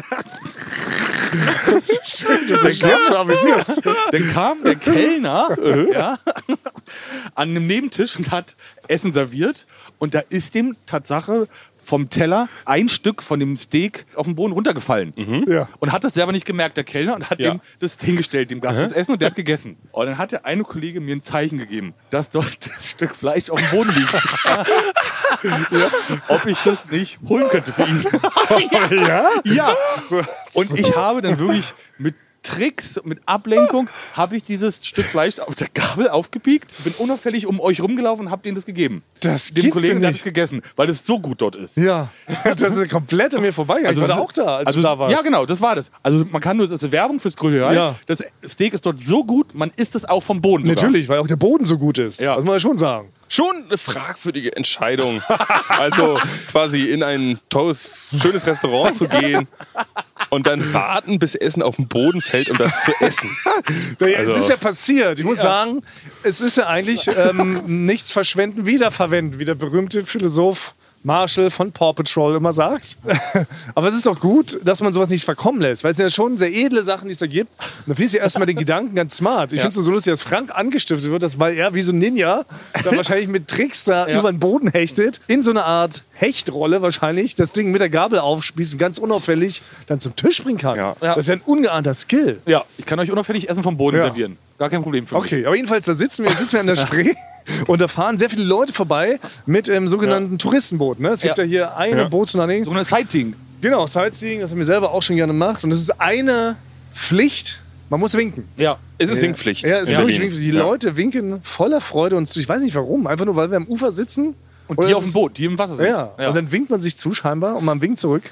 Das erklärt schon amüsierst. dann kam der Kellner ja, an einem Nebentisch und hat Essen serviert. Und da ist dem Tatsache vom Teller ein Stück von dem Steak auf den Boden runtergefallen. Ja. Und hat das selber nicht gemerkt, der Kellner, und hat Ja. dem das hingestellt, dem Gast das Essen, und der hat gegessen. Und dann hat der eine Kollege mir ein Zeichen gegeben, dass dort das Stück Fleisch auf dem Boden liegt. ja, ob ich das nicht holen könnte für ihn. Ja? Ja. Und ich habe dann wirklich mit Tricks, mit Ablenkung, habe ich dieses Stück Fleisch auf der Gabel aufgepiekt, bin unauffällig um euch rumgelaufen und habe denen das gegeben. Das Dem gibt's Kollegen, ja der hat nicht. es gegessen, weil das so gut dort ist. Ja, das ist komplett an mir vorbei. Ich war da das- auch da, als also, du da warst. Ja, genau, das war das. Also man kann nur, das ist Werbung fürs Grill Royal. Ja. Das Steak ist dort so gut, man isst es auch vom Boden. sogar. Natürlich, weil auch der Boden so gut ist. Ja. Das muss man schon sagen. Schon eine fragwürdige Entscheidung. Also quasi in ein tolles, schönes Restaurant zu gehen und dann warten, bis Essen auf den Boden fällt, um das zu essen. Naja, Also- es ist ja passiert. Ich muss sagen, es ist ja eigentlich ähm, nichts verschwenden, wiederverwenden, wie der berühmte Philosoph Marshall von Paw Patrol immer sagt. Aber es ist doch gut, dass man sowas nicht verkommen lässt, weil es sind ja schon sehr edle Sachen, die es da gibt. Und da findest du erstmal den Gedanken ganz smart. Ich finde es so lustig, dass Frank angestiftet wird, dass, weil er wie so ein Ninja da wahrscheinlich mit Tricks da Ja. über den Boden hechtet, in so eine Art Hechtrolle wahrscheinlich, das Ding mit der Gabel aufspießt und ganz unauffällig dann zum Tisch bringen kann. Ja. Das ist ja ein ungeahnter Skill. Ja, ich kann euch unauffällig Essen vom Boden Ja. servieren. Gar kein Problem für mich. Okay, aber jedenfalls, da sitzen wir, sitzen wir an der Spree und da fahren sehr viele Leute vorbei mit dem sogenannten Touristenboot. Ne? Es gibt ja, Ja. hier eine Ja. Bootslandung. So eine Sightseeing. Genau, Sightseeing, das haben wir selber auch schon gerne gemacht. Und es ist eine Pflicht, man muss winken. Ja. Es ist Winkpflicht. Ja, es ist in wirklich Berlin. Winkpflicht. Die Ja. Leute winken voller Freude und ich weiß nicht warum. Einfach nur, weil wir am Ufer sitzen. Und Oder die es auf dem ist- Boot, die im Wasser sind. Ja. und dann winkt man sich zu scheinbar und man winkt zurück.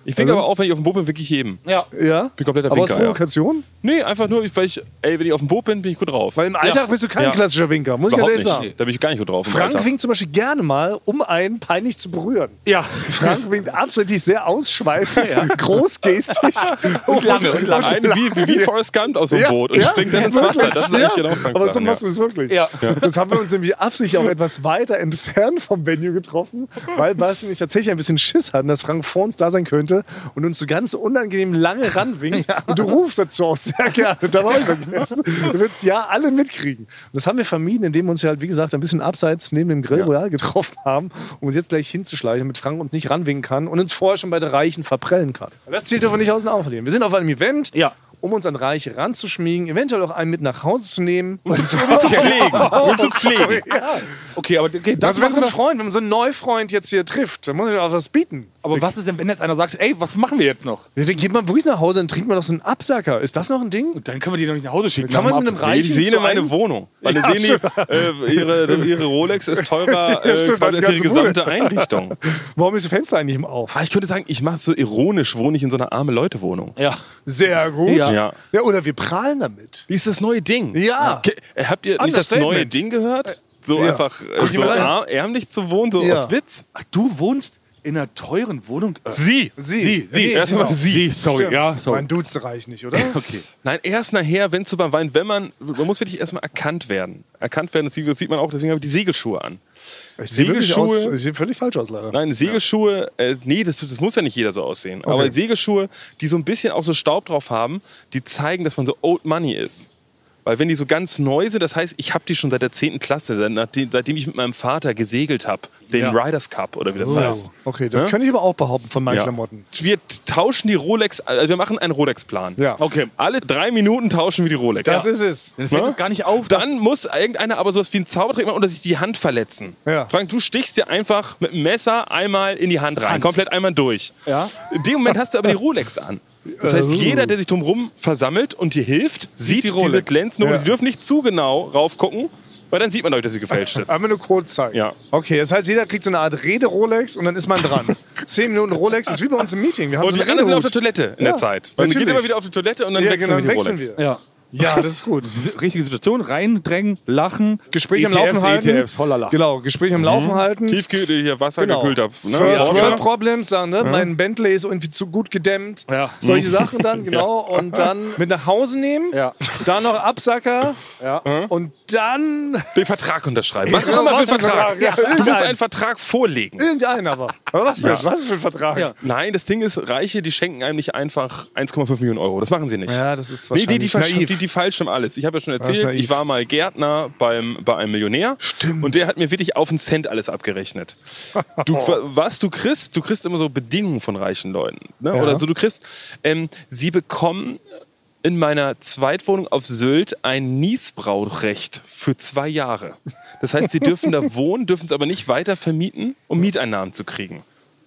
Ich winke aber sonst- auch, wenn ich auf dem Boot bin, wirklich jedem. Ja. Ja? Bin kompletter Aber aus Winker, ja. Provokation? Nee, einfach nur, weil ich, ey, wenn ich auf dem Boot bin, bin ich gut drauf. Weil im Alltag bist du kein Ja. klassischer Winker, muss Überhaupt ich ganz ehrlich nicht. sagen. Da bin ich gar nicht gut drauf. im Frank Alltag. winkt zum Beispiel gerne mal, um einen peinlich zu berühren. Ja. Frank winkt absichtlich sehr ausschweifend, großgestig. Und lange, und lange. Eine wie, wie, wie Forrest Gump aus so einem Ja, Boot und ja, springt dann ins wirklich, Wasser. Das ist ja. eigentlich genau Frank Aber so Sachen, machst ja. du es wirklich. Ja. Das haben wir uns irgendwie absichtlich auch etwas weiter entfernt vom Venue getroffen, weil Basti und ich tatsächlich ein bisschen Schiss hatten, dass Frank vor uns da sein könnte und uns so ganz unangenehm lange ranwinkt. Und du rufst dazu auch sehr gerne. Da war ich vergessen. Du willst ja alle mitkriegen. Und das haben wir vermieden, indem wir uns ja halt, wie gesagt, ein bisschen abseits neben dem Grill Royal getroffen haben, um uns jetzt gleich hinzuschleichen, damit Frank uns nicht ranwinken kann und uns vorher schon bei der Reichen verprellen kann. Das zählt aber nicht aus den Augen verlieren. Wir sind auf einem Event. Ja. Um uns an Reiche ranzuschmiegen, eventuell auch einen mit nach Hause zu nehmen. Und zu pflegen. Und zu pflegen. Ja. Okay, aber okay, das Also wenn so ein machen wir- Freund, wenn man so einen Neufreund jetzt hier trifft, dann muss man auch was bieten. Aber was ist denn, wenn jetzt einer sagt, ey, was machen wir jetzt noch? Ja, dann geht man wirklich nach Hause und trinkt man doch so einen Absacker. Ist das noch ein Ding? Dann können wir die noch nicht nach Hause schicken. Kann man nach mit dem einem Abend. Nee, Reichen die sehen zu in meine einem- Wohnung. Weil dann Ja, sehen die, äh, ihre, ihre Rolex ist teurer Ja, äh, stimmt, quasi als als die die ganze gesamte Einrichtung. Warum ist das Fenster eigentlich im Auf? Ah, ich könnte sagen, ich mache es so ironisch, wohne ich in so einer arme Leute-Wohnung. Ja. Sehr gut. Ja. Ja. Ja, oder wir prahlen damit. Wie ist das neue Ding? Ja. Ge- äh, Habt ihr nicht das neue Understatement. Ding gehört? So Ja. einfach äh, Guck so mal rein. ar- ärmlich zu wohnen, so Ja. aus Witz? Ach, du wohnst in einer teuren Wohnung? Äh, Sie. Sie. Sie, sie. Erstmal genau. Sie. sorry, Stimmt. ja, sorry. Mein Dudes reicht nicht, oder? Okay. Nein, erst nachher, wenn es beim Wein, wenn man, man muss wirklich erstmal erkannt werden. Erkannt werden, das sieht, das sieht man auch, deswegen habe ich die Segelschuhe an. Ich sehe wirklich Segelschuhe- aus, ich sehe völlig falsch aus, leider. Nein, Segelschuhe, äh, nee, das, das muss ja nicht jeder so aussehen. Aber Segelschuhe, die so ein bisschen auch so Staub drauf haben, die zeigen, dass man so Old Money ist. Weil wenn die so ganz neu sind, das heißt, ich habe die schon seit der zehnten Klasse, seit- nachdem, seitdem ich mit meinem Vater gesegelt habe, den Ja. Riders Cup oder wie das Oh. heißt. Okay, das Ja? kann ich aber auch behaupten von meinen Ja. Klamotten. Wir tauschen die Rolex, also wir machen einen Rolex-Plan. Ja. Okay. Alle drei Minuten tauschen wir die Rolex. Das ist es. Das fällt Ne? uns gar nicht auf. dass- Dann muss irgendeiner aber sowas wie ein Zaubertrick machen oder sich die Hand verletzen. Ja. Frank, du stichst dir einfach mit dem Messer einmal in die Hand rein, Hand. komplett einmal durch. Ja. In dem Moment hast du aber die Rolex an. Das heißt, Oh. jeder, der sich drumherum versammelt und dir hilft, sieht die die Rolex. diese glänzende Ja. Die dürfen nicht zu genau raufgucken, weil dann sieht man euch, dass sie gefälscht ist. Einmal nur Code zeigen. Ja. Okay, das heißt, jeder kriegt so eine Art Rede-Rolex und dann ist man dran. Zehn Minuten Rolex ist wie bei uns im Meeting. Wir haben Und so die einen anderen sind auf der Redehut. Toilette in Ja, der Zeit. Man geht natürlich. immer wieder auf die Toilette und dann Ja, wechseln genau, wir die wechseln Rolex. wir. Ja. Ja, das ist gut. Richtige Situation, reindrängen, lachen. Gespräch am E T Fs, Laufen halten. E T Fs, holala. Genau, Gespräch am Laufen halten. Tiefkühl, hier Wasser Genau. gekühlt ab. Ne? First Porsche. World Problems, sagen, ne? Mein Bentley ist irgendwie zu gut gedämmt. Ja. Solche Sachen dann, genau. Und dann mit nach Hause nehmen. Ja. Dann noch Absacker. Ja. Und dann Den Vertrag unterschreiben. Was Ja, auch immer für was einen für ein Vertrag. Vertrag, ja, Du musst irgendeinen. einen Vertrag vorlegen. irgendeinen aber. Aber was, denn? Was für ein Vertrag? Ja. Nein, das Ding ist, Reiche, die schenken einem nicht einfach eins Komma fünf Millionen Euro. Das machen sie nicht. Ja, das ist Nee, die, die, wahrscheinlich versch- naiv. die, die falschen alles. Ich habe ja schon ist erzählt, naiv. ich war mal Gärtner beim, bei einem Millionär. Stimmt. Und der hat mir wirklich auf den Cent alles abgerechnet. Du, was du kriegst, du kriegst immer so Bedingungen von reichen Leuten. Ne? Ja. Oder so, du kriegst, ähm, sie bekommen in meiner Zweitwohnung auf Sylt ein Niesbrauchrecht für zwei Jahre. Das heißt, sie dürfen da wohnen, dürfen es aber nicht weiter vermieten, um Mieteinnahmen zu kriegen.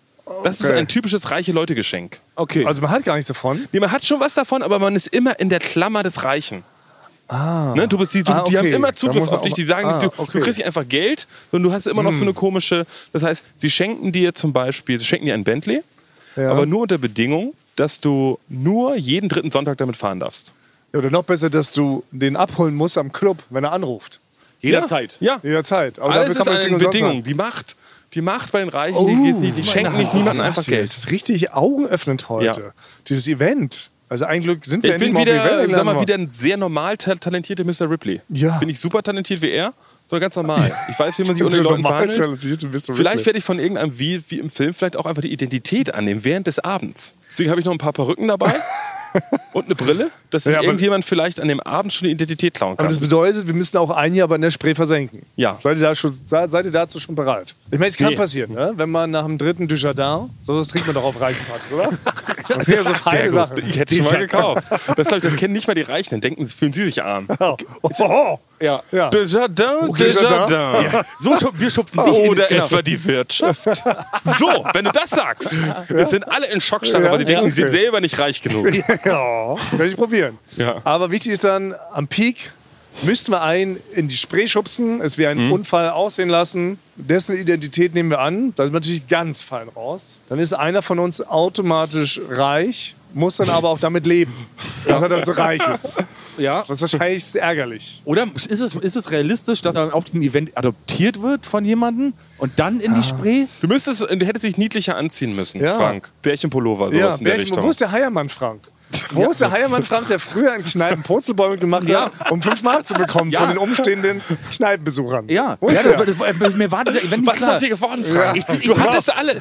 Das ist Okay. ein typisches reiche Leute-Geschenk. Okay. Also man hat gar nichts davon. Nee, man hat schon was davon, aber man ist immer in der Klammer des Reichen. Ah. Ne, du bist die, du, Ah, Die haben okay. immer Da Zugriff muss man auf dich. auch- Die sagen, ah, du, okay. du kriegst nicht einfach Geld, sondern du hast immer noch so eine komische. Das heißt, sie schenken dir zum Beispiel, sie schenken dir ein Bentley, Ja. aber nur unter Bedingung, dass du nur jeden dritten Sonntag damit fahren darfst. Ja, oder noch besser, dass du den abholen musst am Club, wenn er anruft. Jederzeit. Ja. Jederzeit. Aber Alles dafür kann man ist das Ding eine umsonst Bedingung. haben. Die Macht. Die Macht bei den Reichen, Oh, die, die, die schenken nicht niemandem einfach Basti, Geld. Das ist richtig augenöffnend heute. Ja. Dieses Event. Also ein Glück sind wir Ich bin endlich mal auf dem wieder, Event sag mal, eingeladen wieder worden. ein sehr normal ta- talentierter Mister Ripley. Ja. Bin ich super talentiert wie er, sondern ganz normal. Ich weiß, wie man sich unter So den Leuten normal verhandelt. talentiert, du bist so Vielleicht witzig. werde ich von irgendeinem, wie, wie im Film, vielleicht auch einfach die Identität annehmen während des Abends. Deswegen habe ich noch ein paar Perücken dabei und eine Brille, dass sich Ja, aber- irgendjemand vielleicht an dem Abend schon die Identität klauen Aber kann. das bedeutet, wir müssen auch ein Jahr aber in der Spree versenken. Ja. Seid ihr, da schon, seid seid ihr dazu schon bereit? Ich meine, es kann Nee. passieren, ne? Wenn man nach dem dritten Dujardin, sowas trinkt man doch auf reichen Partys, oder? Das sind ja so feine Sachen. Ich hätte es schon mal gekauft. Das, glaub ich, das kennen nicht mal die Reichen. Dann denken, fühlen sie sich arm. Oh, oh, Ja. ja. Desjardins, Desjardins. Desjardins. So, schub- wir schubsen dich in Oder genau. etwa die Wirtschaft. So, wenn du das sagst, es sind alle in Schockstarre, Ja, weil die denken, ja, sie sind okay. selber nicht reich genug. Ja, kann ich probieren. Ja. Aber wichtig ist dann am Peak müssten wir einen in die Spree schubsen, es wie ein Mhm. Unfall aussehen lassen. Dessen Identität nehmen wir an. Da sind wir natürlich ganz fein raus. Dann ist einer von uns automatisch reich, muss dann aber auch damit leben, dass er dann so reich ist. Ja. Das ist wahrscheinlich sehr ärgerlich. Oder ist es, ist es realistisch, dass er auf diesem Event adoptiert wird von jemandem und dann in die Spree? Du müsstest, du hättest dich niedlicher anziehen müssen, Ja. Frank. Bärchenpullover, sowas Ja, in der Bärchen, Richtung. wo ist der Heiermann Frank? Wo ist der Heiermann Frank, der früher in Kneipen Purzelbäume gemacht Ja. hat, um fünf Mark zu bekommen Ja. von den umstehenden Kneipenbesuchern? Ja. Wo ist ja der? das, das, das, mir war dieser Event nicht Was ist klar. das hier geworden, Frank? Ich bin- du ich- hattest alles.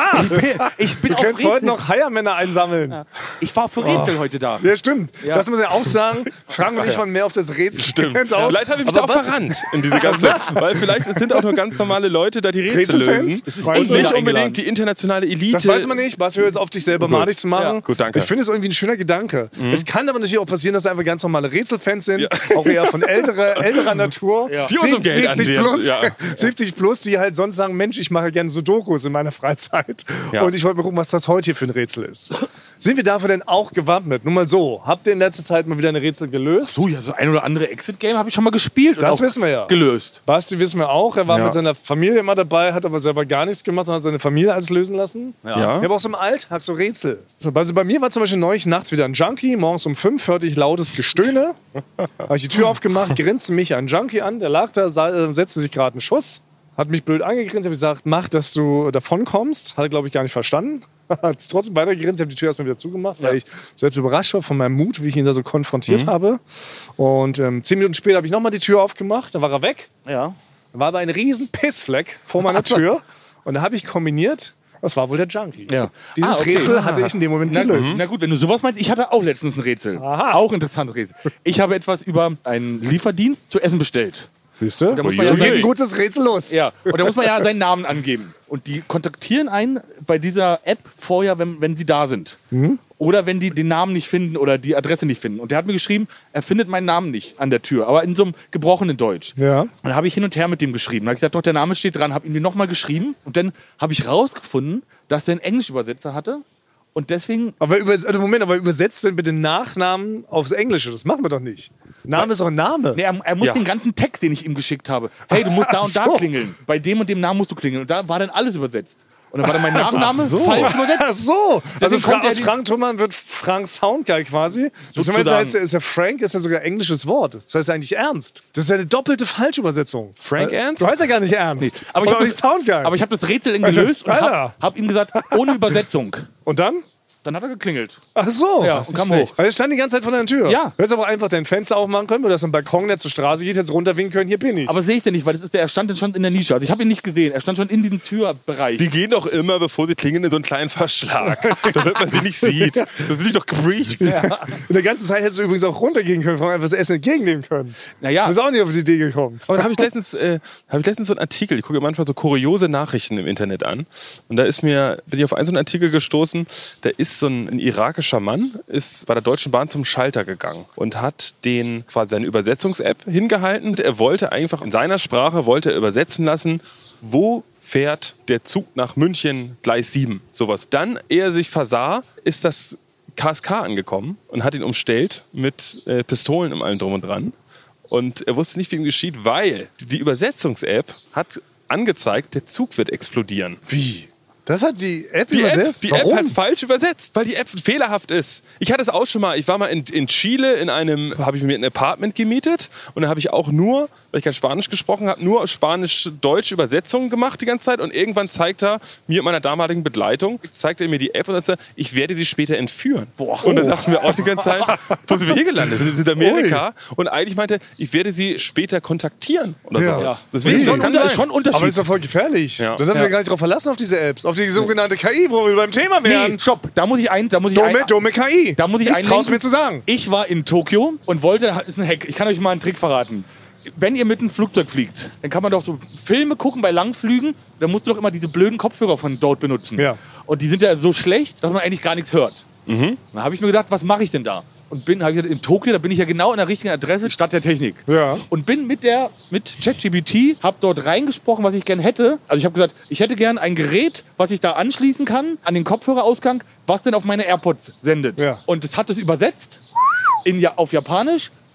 Ich bin Du auf kannst Rätsel. heute noch Heiermänner einsammeln. Ja. Ich war für Rätsel heute da. stimmt. Ja. Das muss ich auch sagen. Frank und ich waren mehr auf das Rätsel. Stimmt. Aus. Vielleicht habe ich mich Aber da auch was- verrannt in diese ganze. Weil vielleicht sind auch nur ganz normale Leute da, die Rätsel Rätselfans? lösen. Das ist Und echt nicht eingeladen. unbedingt die internationale Elite. Das weiß man nicht. Was hör jetzt auf, dich selber madig zu machen. Ja. Gut, danke. Ich finde es irgendwie ein schöner Gedanke. Es kann aber natürlich auch passieren, dass einfach ganz normale Rätselfans sind. Auch eher von älterer, älterer Natur. Die uns um Geld siebzig anwerben. plus, Ja. siebzig plus, die halt sonst sagen, Mensch, ich mache gerne Sudokus in meiner Freizeit. Ja. Und ich wollte mal gucken, was das heute hier für ein Rätsel ist. Sind wir dafür denn auch gewappnet? Nur mal so. Habt ihr in letzter Zeit mal wieder ein Rätsel gelöst? So, ja, so ein oder andere Exit-Game habe ich schon mal gespielt. und Das auch wissen wir ja. Gelöst. Basti wissen wir auch. Er war Ja. mit seiner Familie immer dabei, hat aber selber gar nichts gemacht, sondern hat seine Familie alles lösen lassen. Ja. Ich habe auch so im Alltag so Rätsel. So, also bei mir war zum Beispiel neulich nachts wieder ein Junkie. Morgens um fünf hörte ich lautes Gestöhne. Habe ich die Tür aufgemacht, grinste mich ein Junkie an. Der lag da, sa- äh, setzte sich gerade einen Schuss. Hat mich blöd angegrinst. Habe gesagt, mach, dass du davon kommst. Hat er, glaube ich, gar nicht verstanden. Hat es trotzdem weitergegrinst. Ich habe die Tür erstmal wieder zugemacht, weil ich selbst überrascht war von meinem Mut, wie ich ihn da so konfrontiert habe. Und ähm, zehn Minuten später habe ich nochmal die Tür aufgemacht. Dann war er weg. Ja. Da war aber ein riesen Pissfleck vor meiner Tür. Und da habe ich kombiniert, das war wohl der Junkie. Ja. Dieses Ah, okay. Rätsel hatte ich in dem Moment Na, gelöst. na gut, wenn du sowas meinst, ich hatte auch letztens ein Rätsel. Aha. Auch ein interessantes Rätsel. Ich habe etwas über einen Lieferdienst zu essen bestellt. Siehst du? Da muss So man ja geht sein- ein gutes Rätsel los. Ja, und da muss man ja seinen Namen angeben. Und die kontaktieren einen bei dieser App vorher, wenn, wenn sie da sind. Oder wenn die den Namen nicht finden oder die Adresse nicht finden. Und der hat mir geschrieben, er findet meinen Namen nicht an der Tür, aber in so einem gebrochenen Deutsch. Ja. Und dann habe ich hin und her mit dem geschrieben. Da habe ich gesagt, doch, der Name steht dran, habe ihm den nochmal geschrieben. Und dann habe ich rausgefunden, dass der einen Englischübersetzer hatte. Und deswegen, Aber über, also Moment, aber übersetzt denn bitte Nachnamen aufs Englische? Das machen wir doch nicht. Name ist doch ein Name. nee, er, er muss Ja. den ganzen Text, den ich ihm geschickt habe, hey, du musst da und da Ach so. klingeln. Bei dem und dem Namen musst du klingeln. Und da war dann alles übersetzt. Und dann war dann mein Nachname so. falsch übersetzt. Ach so. Also Fra kommt er aus die- Frank Thumann wird Frank Soundguy quasi. Beziehungsweise Sozusagen. heißt ja, ist ja Frank ist ja sogar ein englisches Wort. Das heißt eigentlich ernst. Das ist ja eine doppelte Falschübersetzung. Frank Äh, Ernst? Du heißt ja gar nicht ernst. Aber ich Und auch habe nicht das, Soundguy. aber ich hab das Rätsel dann Also, gelöst und Alter. habe hab ihm gesagt, ohne Übersetzung. Und dann? Dann hat er geklingelt. Ach so. Ja, Das ist und kam schlecht. hoch. Weil er stand die ganze Zeit vor deiner Tür. Ja. Du hättest aber einfach dein Fenster aufmachen können, oder dass ein Balkon, der zur Straße geht, jetzt runterwinken können, hier bin ich. Aber sehe ich denn nicht, weil das ist der, er stand dann schon in der Nische. Also ich habe ihn nicht gesehen. Er stand schon in diesem Türbereich. Die gehen doch immer, bevor sie klingeln, in so einen kleinen Verschlag, damit man sie nicht sieht. Das sind die doch gebrieft. In der ganzen Zeit hättest du übrigens auch runtergehen können, einfach das Essen entgegennehmen können. Naja. Du bist auch nicht auf die Idee gekommen. Aber da habe ich letztens, äh, hab ich letztens so einen Artikel, ich gucke manchmal so kuriose Nachrichten im Internet an. Und da ist mir, bin ich auf einen so einen Artikel gestoßen, da ist so ein, ein irakischer Mann, ist bei der Deutschen Bahn zum Schalter gegangen und hat den quasi seine Übersetzungs-App hingehalten. Er wollte einfach in seiner Sprache, wollte er übersetzen lassen, wo fährt der Zug nach München, Gleis sieben, sowas. Dann, ehe er sich versah, ist das K S K angekommen und hat ihn umstellt mit äh, Pistolen und allem drum und dran. Und er wusste nicht, wie ihm geschieht, weil die Übersetzungs-App hat angezeigt, der Zug wird explodieren. Wie? Das hat die App Die App, übersetzt? die Warum? App hat es falsch übersetzt, weil die App fehlerhaft ist. Ich hatte es auch schon mal, ich war mal in, in Chile in einem, habe ich mir ein Apartment gemietet und da habe ich auch nur, weil ich kein Spanisch gesprochen habe, nur spanisch-deutsche Übersetzungen gemacht die ganze Zeit und irgendwann zeigt er mir und meiner damaligen Begleitung, zeigt er mir die App und sagt, ich werde sie später entführen. Boah. Und dann dachten wir auch die ganze Zeit, wo sind wir hier gelandet? Wir sind in Amerika. Und eigentlich meinte, ich werde sie später kontaktieren oder Ja. sowas. Deswegen, Ui. das schon, kann unter, sein. schon Unterschied. Aber das ist doch voll gefährlich. Ja. Da haben wir Ja. gar nicht drauf verlassen auf diese Apps. Auf die sogenannte K I, wo wir beim Thema wären. nee, stopp. Da muss ich ein, da muss ich Dumme, ein, dumme K I. Da muss ich ich trau's einlenken. mir zu sagen. Ich war in Tokio und wollte, das ist ein Hack, ich kann euch mal einen Trick verraten. Wenn ihr mit einem Flugzeug fliegt, dann kann man doch so Filme gucken bei Langflügen, dann musst du doch immer diese blöden Kopfhörer von dort benutzen. Ja. Und die sind ja so schlecht, dass man eigentlich gar nichts hört. Mhm. Dann habe ich mir gedacht, was mache ich denn da? Und bin, habe ich gesagt, in Tokio, da bin ich ja genau in der richtigen Adresse, Stadt der Technik. Ja. Und bin mit der, mit ChatGPT, habe dort reingesprochen, was ich gern hätte. Also ich habe gesagt, ich hätte gern ein Gerät, was ich da anschließen kann, an den Kopfhörerausgang, was denn auf meine AirPods sendet. Ja. Und das hat es übersetzt in, ja, auf Japanisch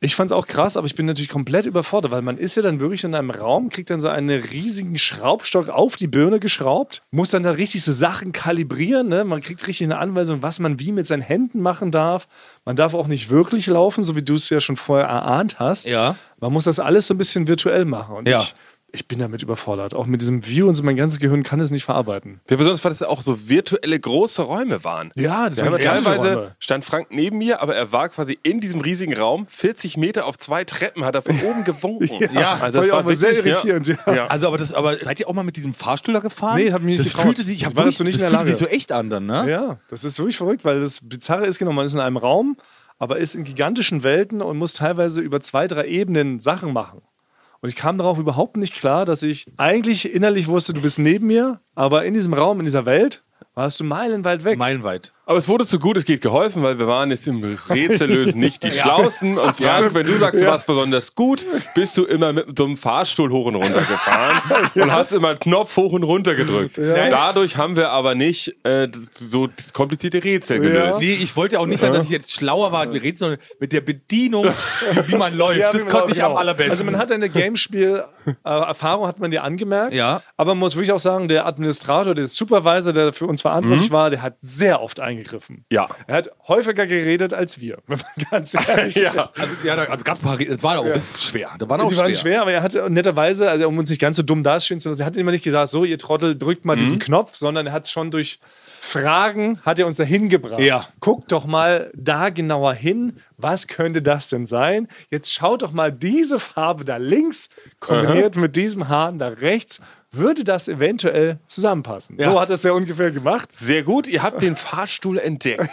Ich fand's auch krass, aber ich bin natürlich komplett überfordert, weil man ist ja dann wirklich in einem Raum, kriegt dann so einen riesigen Schraubstock auf die Birne geschraubt, muss dann da richtig so Sachen kalibrieren, ne? Man kriegt richtig eine Anweisung, was man wie mit seinen Händen machen darf. Man darf auch nicht wirklich laufen, so wie du es ja schon vorher erahnt hast. Ja. Man muss das alles so ein bisschen virtuell machen. Und Ja. ich, ich bin damit überfordert. Auch mit diesem View und so, mein ganzes Gehirn kann es nicht verarbeiten. Mir besonders war, dass es auch so virtuelle große Räume waren. Ja, das Ja, waren gigantische teilweise Räume. stand Frank neben mir, aber er war quasi in diesem riesigen Raum, vierzig Meter auf zwei Treppen, hat er von oben gewunken. Ja, also Fand ich auch mal sehr wirklich, irritierend. Ja. Ja. Ja. Also, aber, das, aber seid ihr auch mal mit diesem Fahrstuhl da gefahren? Nee, hab mich nicht das getraut. fühlte sich, ich hab Ich war wirklich, dazu nicht das in der fühlte sich Lage. so echt an dann, ne? Ja, das ist wirklich verrückt, weil das Bizarre ist, genau, man ist in einem Raum, aber ist in gigantischen Welten und muss teilweise über zwei, drei Ebenen Sachen machen. Und ich kam darauf überhaupt nicht klar, dass ich eigentlich innerlich wusste, du bist neben mir, aber in diesem Raum, in dieser Welt, warst du meilenweit weg. Meilenweit. Aber es wurde zu gut, es geht geholfen, weil wir waren jetzt im Rätsellösen nicht die Schlausten. Und Frank, wenn du sagst, du warst besonders gut, bist du immer mit so einem Fahrstuhl hoch und runter gefahren und hast immer einen Knopf hoch und runter gedrückt. Dadurch haben wir aber nicht äh, so komplizierte Rätsel gelöst. Nee, ich wollte auch nicht sagen, dass ich jetzt schlauer war, wir reden, sondern mit der Bedienung, wie, wie man läuft. Ja, das genau, konnte ich genau. am allerbesten. Also man hat eine Gamespiel-Erfahrung, hat man dir angemerkt. Ja. Aber man muss wirklich auch sagen, der Administrator, der Supervisor, der für uns verantwortlich war, der hat sehr oft eingegriffen. Ja. Er hat häufiger geredet als wir, wenn man ganz ehrlich Ja. ist. Also, ja, da also gab ein paar Reden, das war auch schwer. Da waren auch Die schwer. waren schwer, aber er hatte netterweise, also um uns nicht ganz so dumm dastehen zu lassen, er hat immer nicht gesagt, so ihr Trottel, drückt mal diesen Knopf, sondern er hat es schon durch Fragen, hat er uns dahin gebracht. Ja. Guckt doch mal da genauer hin, was könnte das denn sein? Jetzt schaut doch mal diese Farbe da links, kombiniert mit diesem Hahn da rechts, würde das eventuell zusammenpassen. So hat er es ja ungefähr gemacht, Sehr gut, ihr habt den Fahrstuhl entdeckt.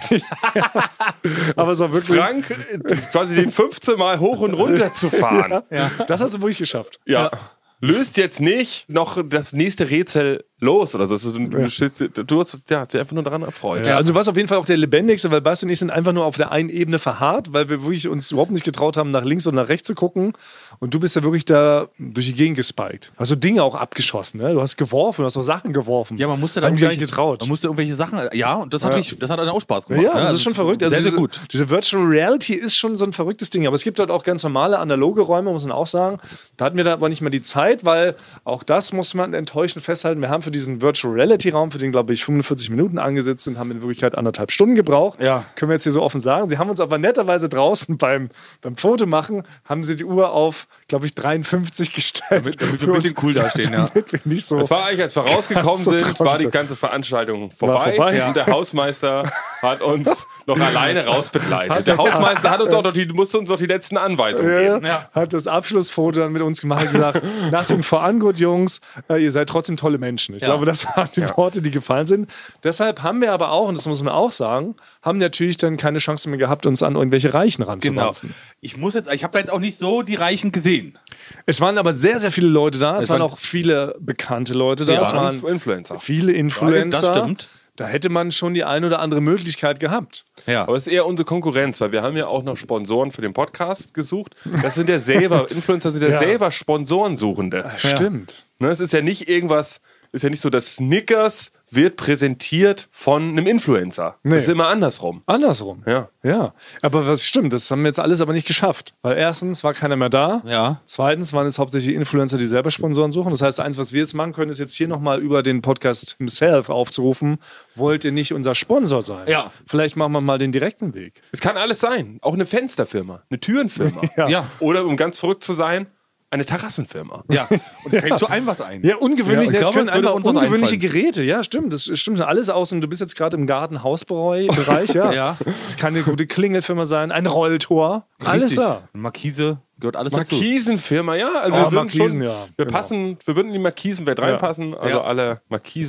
aber es war wirklich, Frank, äh, quasi den fünfzehn Mal hoch und runter zu fahren. das hast du wirklich geschafft. Ja. Löst jetzt nicht noch das nächste Rätsel los oder so. Das ist, du, du hast ja, hast dich einfach nur daran erfreut. Ja, also du warst auf jeden Fall auch der lebendigste, weil Basti und ich sind einfach nur auf der einen Ebene verharrt, weil wir wirklich uns überhaupt nicht getraut haben, nach links und nach rechts zu gucken. Und du bist ja wirklich da durch die Gegend gespiked. Hast du Dinge auch abgeschossen, ne? Du hast geworfen, du hast auch Sachen geworfen. Ja, man musste da Haben die gar nicht irgendwelche- getraut. Man musste irgendwelche Sachen, ja, und das hat, Ja. mich, das hat dann auch Spaß gemacht. Ja, ne? das ist schon verrückt. Also sehr, sehr diese, gut. diese Virtual Reality ist schon so ein verrücktes Ding. Aber es gibt halt auch ganz normale analoge Räume, muss man auch sagen. Da hatten wir da aber nicht mehr die Zeit, weil auch das muss man enttäuschend festhalten. Wir haben für diesen Virtual Reality Raum, für den glaube ich fünfundvierzig Minuten angesetzt sind, haben in Wirklichkeit anderthalb Stunden gebraucht. Ja. Können wir jetzt hier so offen sagen. Sie haben uns aber netterweise draußen beim, beim Fotomachen, haben sie die Uhr auf, glaube ich, dreiundfünfzig gestellt. Damit- damit wir Für ein bisschen uns- cool dastehen, ja. Damit wir nicht so... Es war eigentlich, als wir rausgekommen So sind, war die traurig. ganze Veranstaltung vorbei. vorbei, Und der Hausmeister hat uns noch alleine rausbegleitet. Der das- Hausmeister hat uns auch noch die, musste uns noch die letzten Anweisungen Ja, geben. Ja. hat das Abschlussfoto dann mit uns gemacht und gesagt, nothing for ungood, Jungs, äh, ihr seid trotzdem tolle Menschen. Ich Ja. glaube, das waren die Worte, die gefallen sind. Deshalb haben wir aber auch, und das muss man auch sagen, haben natürlich dann keine Chance mehr gehabt, uns an irgendwelche Reichen Genau. ranzuwanzen. Ich muss jetzt, ich habe da jetzt auch nicht so die Reichen gesehen. Es waren aber sehr, sehr viele Leute da. Es, Es waren waren- auch viele bekannte Leute da. Ja, es waren Influencer. viele Influencer. Das stimmt. Da hätte man schon die eine oder andere Möglichkeit gehabt. Ja. Aber es ist eher unsere Konkurrenz, weil wir haben ja auch noch Sponsoren für den Podcast gesucht. Das sind ja selber, Influencer sind ja, Ja. selber Sponsorensuchende. Stimmt. Ne, es ist ja nicht irgendwas, ist ja nicht so, dass Snickers wird präsentiert von einem Influencer. Nee. Das ist immer andersrum. Andersrum. Ja. Ja. Aber was stimmt, das haben wir jetzt alles aber nicht geschafft. Weil erstens war keiner mehr da. Ja. Zweitens waren es hauptsächlich Influencer, die selber Sponsoren suchen. Das heißt, eins, was wir jetzt machen können, ist jetzt hier nochmal über den Podcast himself aufzurufen. Wollt ihr nicht unser Sponsor sein? Ja. Vielleicht machen wir mal den direkten Weg. Es kann alles sein. Auch eine Fensterfirma, eine Türenfirma. Ja. Ja. Oder, um ganz verrückt zu sein, eine Terrassenfirma. Ja. Und es fällt zu einem was ein. Ja, ungewöhnlich. Ja, ich das glaube, können es würde einfach uns was ungewöhnliche einfallen. Geräte. Ja, stimmt. Das stimmt alles aus. Und du bist jetzt gerade im Garten-Hausbereich. Ja. Ja. Das kann eine gute Klingelfirma sein, ein Rolltor. Alles Richtig. da. Und Markise gehört alles dazu. Markisenfirma, ja. Also Oh, wir würden Markisen, schon, ja. Wir Genau. passen, wir würden in die Markisenwelt reinpassen. Also Ja. alle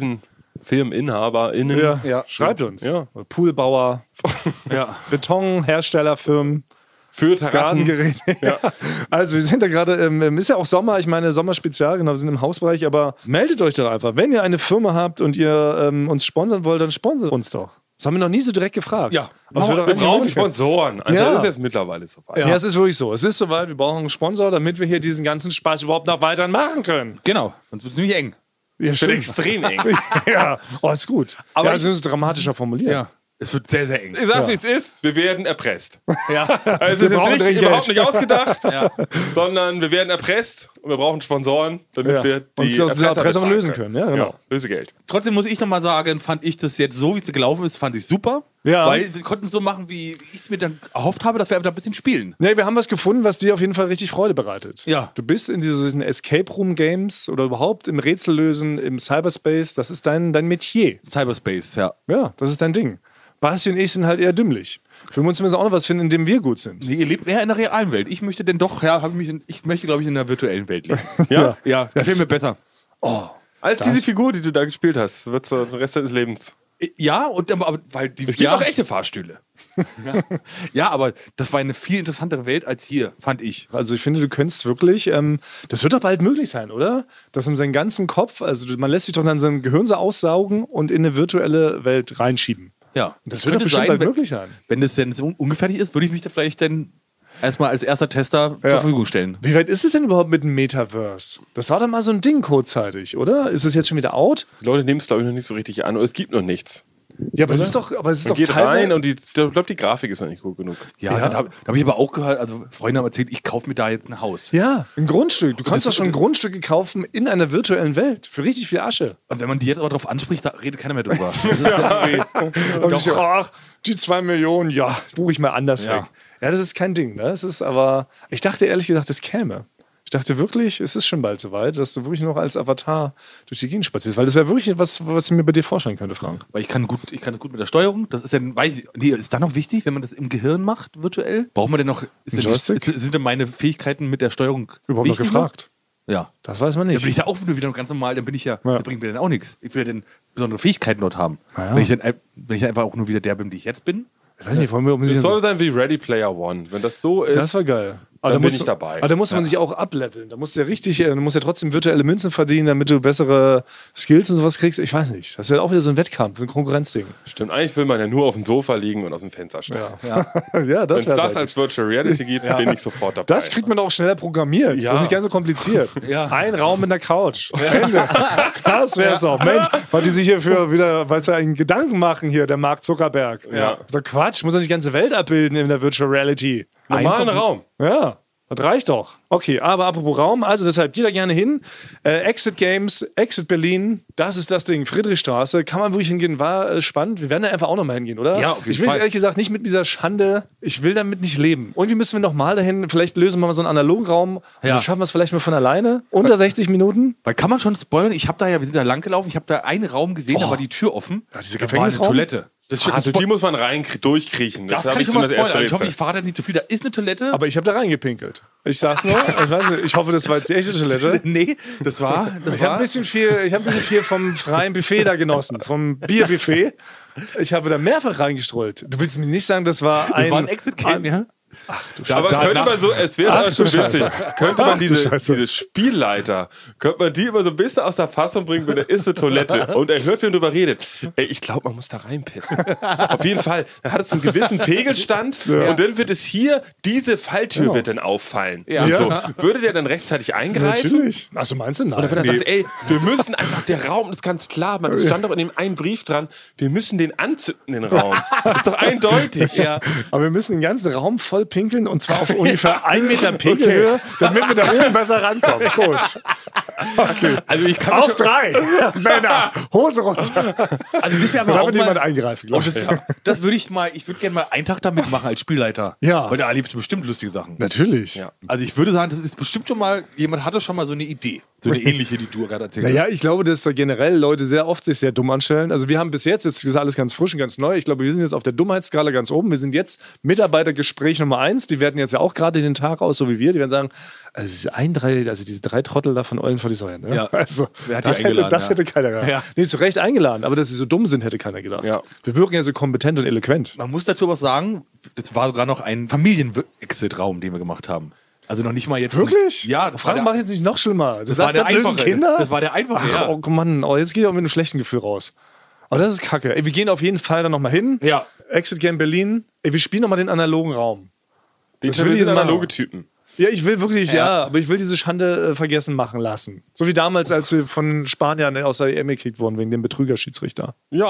Markisen-FirmeninhaberInnen. Ja. Ja. Schreibt uns. Ja. Poolbauer, Ja. Betonherstellerfirmen. Für Terrassen. Gartengeräte. Also wir sind da gerade, ähm, ist ja auch Sommer, ich meine Sommerspezial, genau, wir sind im Hausbereich, aber meldet euch doch einfach. Wenn ihr eine Firma habt und ihr ähm, uns sponsern wollt, dann sponsert uns doch. Das haben wir noch nie so direkt gefragt. Ja. Aber es wird doch Wir eigentlich brauchen möglich. Sponsoren. Also Ja. das ist jetzt mittlerweile soweit. Ja. es ist wirklich so. Es ist soweit, wir brauchen einen Sponsor, damit wir hier diesen ganzen Spaß überhaupt noch weiter machen können. Genau. Sonst wird es nämlich eng. Ja, Wird extrem eng. ja, oh, ist gut. Aber ja, ich- also das ist dramatischer formuliert. Ja. Es wird sehr, sehr eng. Ich sag's, wie es ist, wir werden erpresst. Ja. Also es ist brauchen nicht, dringend überhaupt Geld. nicht ausgedacht, Ja. sondern wir werden erpresst und wir brauchen Sponsoren, damit Ja. wir die Uns aus dieser Erpresser Erpressung bezahlen lösen können. Ja, genau. Ja, Lösegeld. Trotzdem muss ich nochmal sagen, fand ich das jetzt so, wie es gelaufen ist, fand ich super. Ja. Weil sie konnten es so machen, wie ich es mir dann erhofft habe, dass wir einfach ein bisschen spielen. Nee, wir haben was gefunden, was dir auf jeden Fall richtig Freude bereitet. Ja. Du bist in diesen Escape Room Games oder überhaupt im Rätsellösen, im Cyberspace. Das ist dein, dein Metier. Cyberspace, ja. Ja, das ist dein Ding. Basti und ich sind halt eher dümmlich. Wir müssen uns auch noch was finden, in dem wir gut sind. Nee, ihr lebt eher in der realen Welt. Ich möchte denn doch, ja, hab ich, mich in, ich möchte, glaube ich, in der virtuellen Welt leben. Ja? Ja, das gefällt mir besser. Als diese Figur, die du da gespielt hast, wird so den Rest deines Lebens. Ja, und aber, aber weil die Es gibt ja, auch echte Fahrstühle. ja, aber das war eine viel interessantere Welt als hier, fand ich. Also ich finde, du könntest wirklich, ähm, das wird doch bald möglich sein, oder? Dass um seinen ganzen Kopf, also man lässt sich doch dann sein Gehirn so aussaugen und in eine virtuelle Welt reinschieben. Ja, Das wird doch bestimmt bald wenn, möglich sein. wenn das denn so ungefährlich ist, würde ich mich da vielleicht dann erstmal als erster Tester zur Verfügung stellen. Wie weit ist es denn überhaupt mit dem Metaverse? Das war doch mal so ein Ding kurzzeitig, oder? Ist es jetzt schon wieder out? Die Leute nehmen es, glaube ich, noch nicht so richtig an. Und es gibt noch nichts. Ja, aber es ist doch, aber es ist Man doch geht teilweise- rein und die, ich glaube, die Grafik ist noch nicht gut genug. Ja, Ja. da, da habe ich aber auch gehört, also Freunde haben erzählt, ich kaufe mir da jetzt ein Haus. Ja, ein Grundstück. Du kannst doch schon Grundstücke kaufen in einer virtuellen Welt für richtig viel Asche. Und wenn man die jetzt aber drauf anspricht, da redet keiner mehr drüber. Das ist irgendwie- Und ich so, ach, die zwei Millionen, ja, buche ich mal anders Ja. weg. Ja, das ist kein Ding. Ne? Das ist aber, ich dachte ehrlich gesagt, das käme. Ich dachte wirklich, es ist schon bald soweit, dass du wirklich noch als Avatar durch die Gegend spazierst. Weil das wäre wirklich was, was ich mir bei dir vorstellen könnte, Frank. Weil ich kann gut, ich kann gut mit der Steuerung. Das ist dann, weiß ich, nee, ist da noch wichtig, wenn man das im Gehirn macht, virtuell? Braucht man denn noch, ist denn, Joystick? ist, sind denn meine Fähigkeiten mit der Steuerung Überhaupt noch wichtiger? gefragt. Ja. Das weiß man Dann nicht. bin ich da auch nur wieder ganz normal, dann bin ich ja, Ja. das bringt mir dann auch nichts. Ich will ja dann besondere Fähigkeiten dort haben. ja. Wenn ich dann ein- wenn ich einfach auch nur wieder der bin, die ich jetzt bin. Ich weiß nicht, wollen wir, um Es sich soll sein wie Ready Player One. Wenn das so ist, das war geil. dann da bin muss, ich dabei. Aber da muss man sich auch ableveln. Da musst du ja richtig, äh, du musst ja trotzdem virtuelle Münzen verdienen, damit du bessere Skills und sowas kriegst. Ich weiß nicht. Das ist ja auch wieder so ein Wettkampf, ein Konkurrenzding. Stimmt, eigentlich will man ja nur auf dem Sofa liegen und aus dem Fenster starren. Ja, das Wenn es wäre das als Virtual Reality gibt, bin ich sofort dabei. Das kriegt man auch schneller programmiert. Ja. Das ist nicht ganz so kompliziert. Ja. Ein Raum mit einer Couch. Ende. Das wäre es doch. Mensch, was die sich hier für wieder, weil sie einen Gedanken machen hier, der Mark Zuckerberg. Ja. So Quatsch, muss doch nicht die ganze Welt abbilden in der Virtual Reality. normalen Raum. Ja, das reicht doch. Okay, aber apropos Raum, also deshalb geht da gerne hin. Äh, Exit Games, Exit Berlin, das ist das Ding. Friedrichstraße, kann man wirklich hingehen, war äh, spannend. Wir werden da einfach auch nochmal hingehen, oder? Ja, auf jeden ich will Fall. ehrlich gesagt nicht mit dieser Schande, ich will damit nicht leben. Irgendwie müssen wir nochmal dahin, vielleicht lösen wir mal so einen analogen Raum und Ja. dann schaffen wir es vielleicht mal von alleine. Unter sechzig Minuten. Weil kann man schon spoilern? Ich habe da ja, wir sind da lang gelaufen, ich habe da einen Raum gesehen, Oh. da war die Tür offen. Ja, dieser Da war eine Gefängnisraum? Toilette. Das, Ah, durch die muss man rein durchkriechen. das hab kann ich schon schon mal das erste spoilern. Ich hoffe, Rätsel. ich verrate nicht zu viel. Da ist eine Toilette. Aber ich habe da reingepinkelt. Ich sag's nur, ich weiß nicht, ich hoffe, das war jetzt die echte Toilette. nee, das war. Das Ich habe war ein bisschen viel, ich habe ein bisschen viel vom freien Buffet da genossen, vom Bierbuffet. Ich habe da mehrfach reingestrollt. Du willst mir nicht sagen, das war ein, das war ein Exit-Game, ja? Aber Da- könnte nach- man so, es wäre Ach, aber schon du Scheiße. witzig, könnte man Ach, du diese, Scheiße. diese Spielleiter, könnte man die immer so ein bisschen aus der Fassung bringen, wenn er ist eine Toilette und er hört, wie er drüber redet. Ey, ich glaube, man muss da reinpissen. Auf jeden Fall. Dann hat es so einen gewissen Pegelstand und dann wird es hier, diese Falltür Genau. wird dann auffallen. Ja. Und so. Ja. Würde der dann rechtzeitig eingreifen? Natürlich. Achso, meinst du? Nein. Oder wenn er Nee. sagt, ey, wir müssen einfach, der Raum ist ganz klar, man, es stand doch in dem einen Brief dran, wir müssen den anzünden, den Raum. Ist doch eindeutig. Ja. Aber wir müssen den ganzen Raum voll pinkeln und zwar auf ungefähr ein Meter Pegelhöhe, damit wir da oben besser rankommen. Gut. Okay. Also ich kann Auf schon, drei. Männer, Hose runter. also das wäre aber Da auch wird mal, niemand eingreifen, oh, glaube ich. das, das würde ich mal, ich würde gerne mal einen Tag damit machen als Spielleiter. Ja. Weil da erlebst du bestimmt lustige Sachen. Natürlich. Ja. Also ich würde sagen, das ist bestimmt schon mal, jemand hatte schon mal so eine Idee. So eine ähnliche, die du gerade erzählt hast. Naja, ich glaube, dass da generell Leute sehr oft sich sehr dumm anstellen. Also wir haben bis jetzt, jetzt ist alles ganz frisch und ganz neu. Ich glaube, wir sind jetzt auf der Dummheitsskala ganz oben. Wir sind jetzt Mitarbeitergespräch Nummer eins. Die werten jetzt ja auch gerade den Tag aus, so wie wir. Die werden sagen, also diese ein, drei, also diese drei Trottel da von Eulen vor die Säulen. Ne? Ja. Also Wer hat die das, hätte, eingeladen, das ja. hätte keiner gedacht. Ja. Nee, zu Recht eingeladen, aber dass sie so dumm sind, hätte keiner gedacht. Ja. Wir wirken ja so kompetent und eloquent. Man muss dazu aber sagen, das war sogar noch ein Familien-Exit-Raum, den wir gemacht haben. Also noch nicht mal jetzt. Wirklich? Ja, das war Frank, der, mach jetzt nicht noch schlimmer. Du das sagst, war der das lösen einfache. Kinder? Das war der einfache, Ach, ja. oh Mann, oh, jetzt gehe ich auch mit einem schlechten Gefühl raus. Aber das ist kacke. Ey, wir gehen auf jeden Fall dann nochmal hin. Ja. Exit Game Berlin. Ey, wir spielen nochmal den analogen Raum. Die Das will ich sind jetzt machen. analoge Typen. Ja, ich will wirklich, ja, Ja. aber ich will diese Schande äh, vergessen machen lassen. So wie damals, als wir von Spaniern aus der E M gekickt wurden, wegen dem Betrügerschiedsrichter. Ja,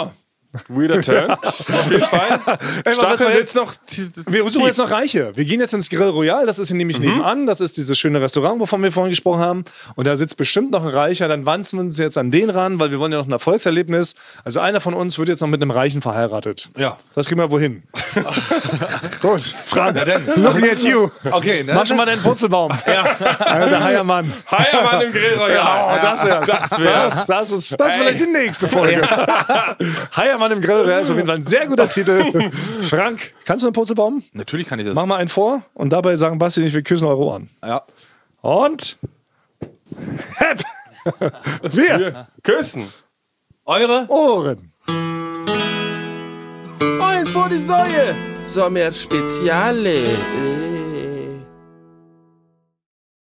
Weirder Turn. Auf jeden Fall. Ey, was Stacheln wir jetzt noch. Wir suchen jetzt noch Reiche. Wir gehen jetzt ins Grill Royal, das ist hier nämlich nebenan. Das ist dieses schöne Restaurant, wovon wir vorhin gesprochen haben. Und da sitzt bestimmt noch ein Reicher. Dann wanzen wir uns jetzt an den ran, weil wir wollen ja noch ein Erfolgserlebnis. Also einer von uns wird jetzt noch mit einem Reichen verheiratet. Ja. Das kriegen wir wohin. Gut, Frank, looking at you. Okay, ne? Mach schon mal deinen Purzelbaum. Ja. Alter Heiermann. Heiermann im Grill Royal. Oh, das wär's. Das, das, das ist, das ist vielleicht die nächste Folge. Heiermann im Grill Royal ist auf jeden Fall ein sehr guter Titel. Frank, kannst du einen Purzelbaum? Natürlich kann ich das. Mach mal einen vor und dabei sagen Basti nicht, wir küssen eure Ohren. Ja. Und Hepp. Wir Küssen. Eure? Ohren. Ein vor die Säue, Sommer Speziale.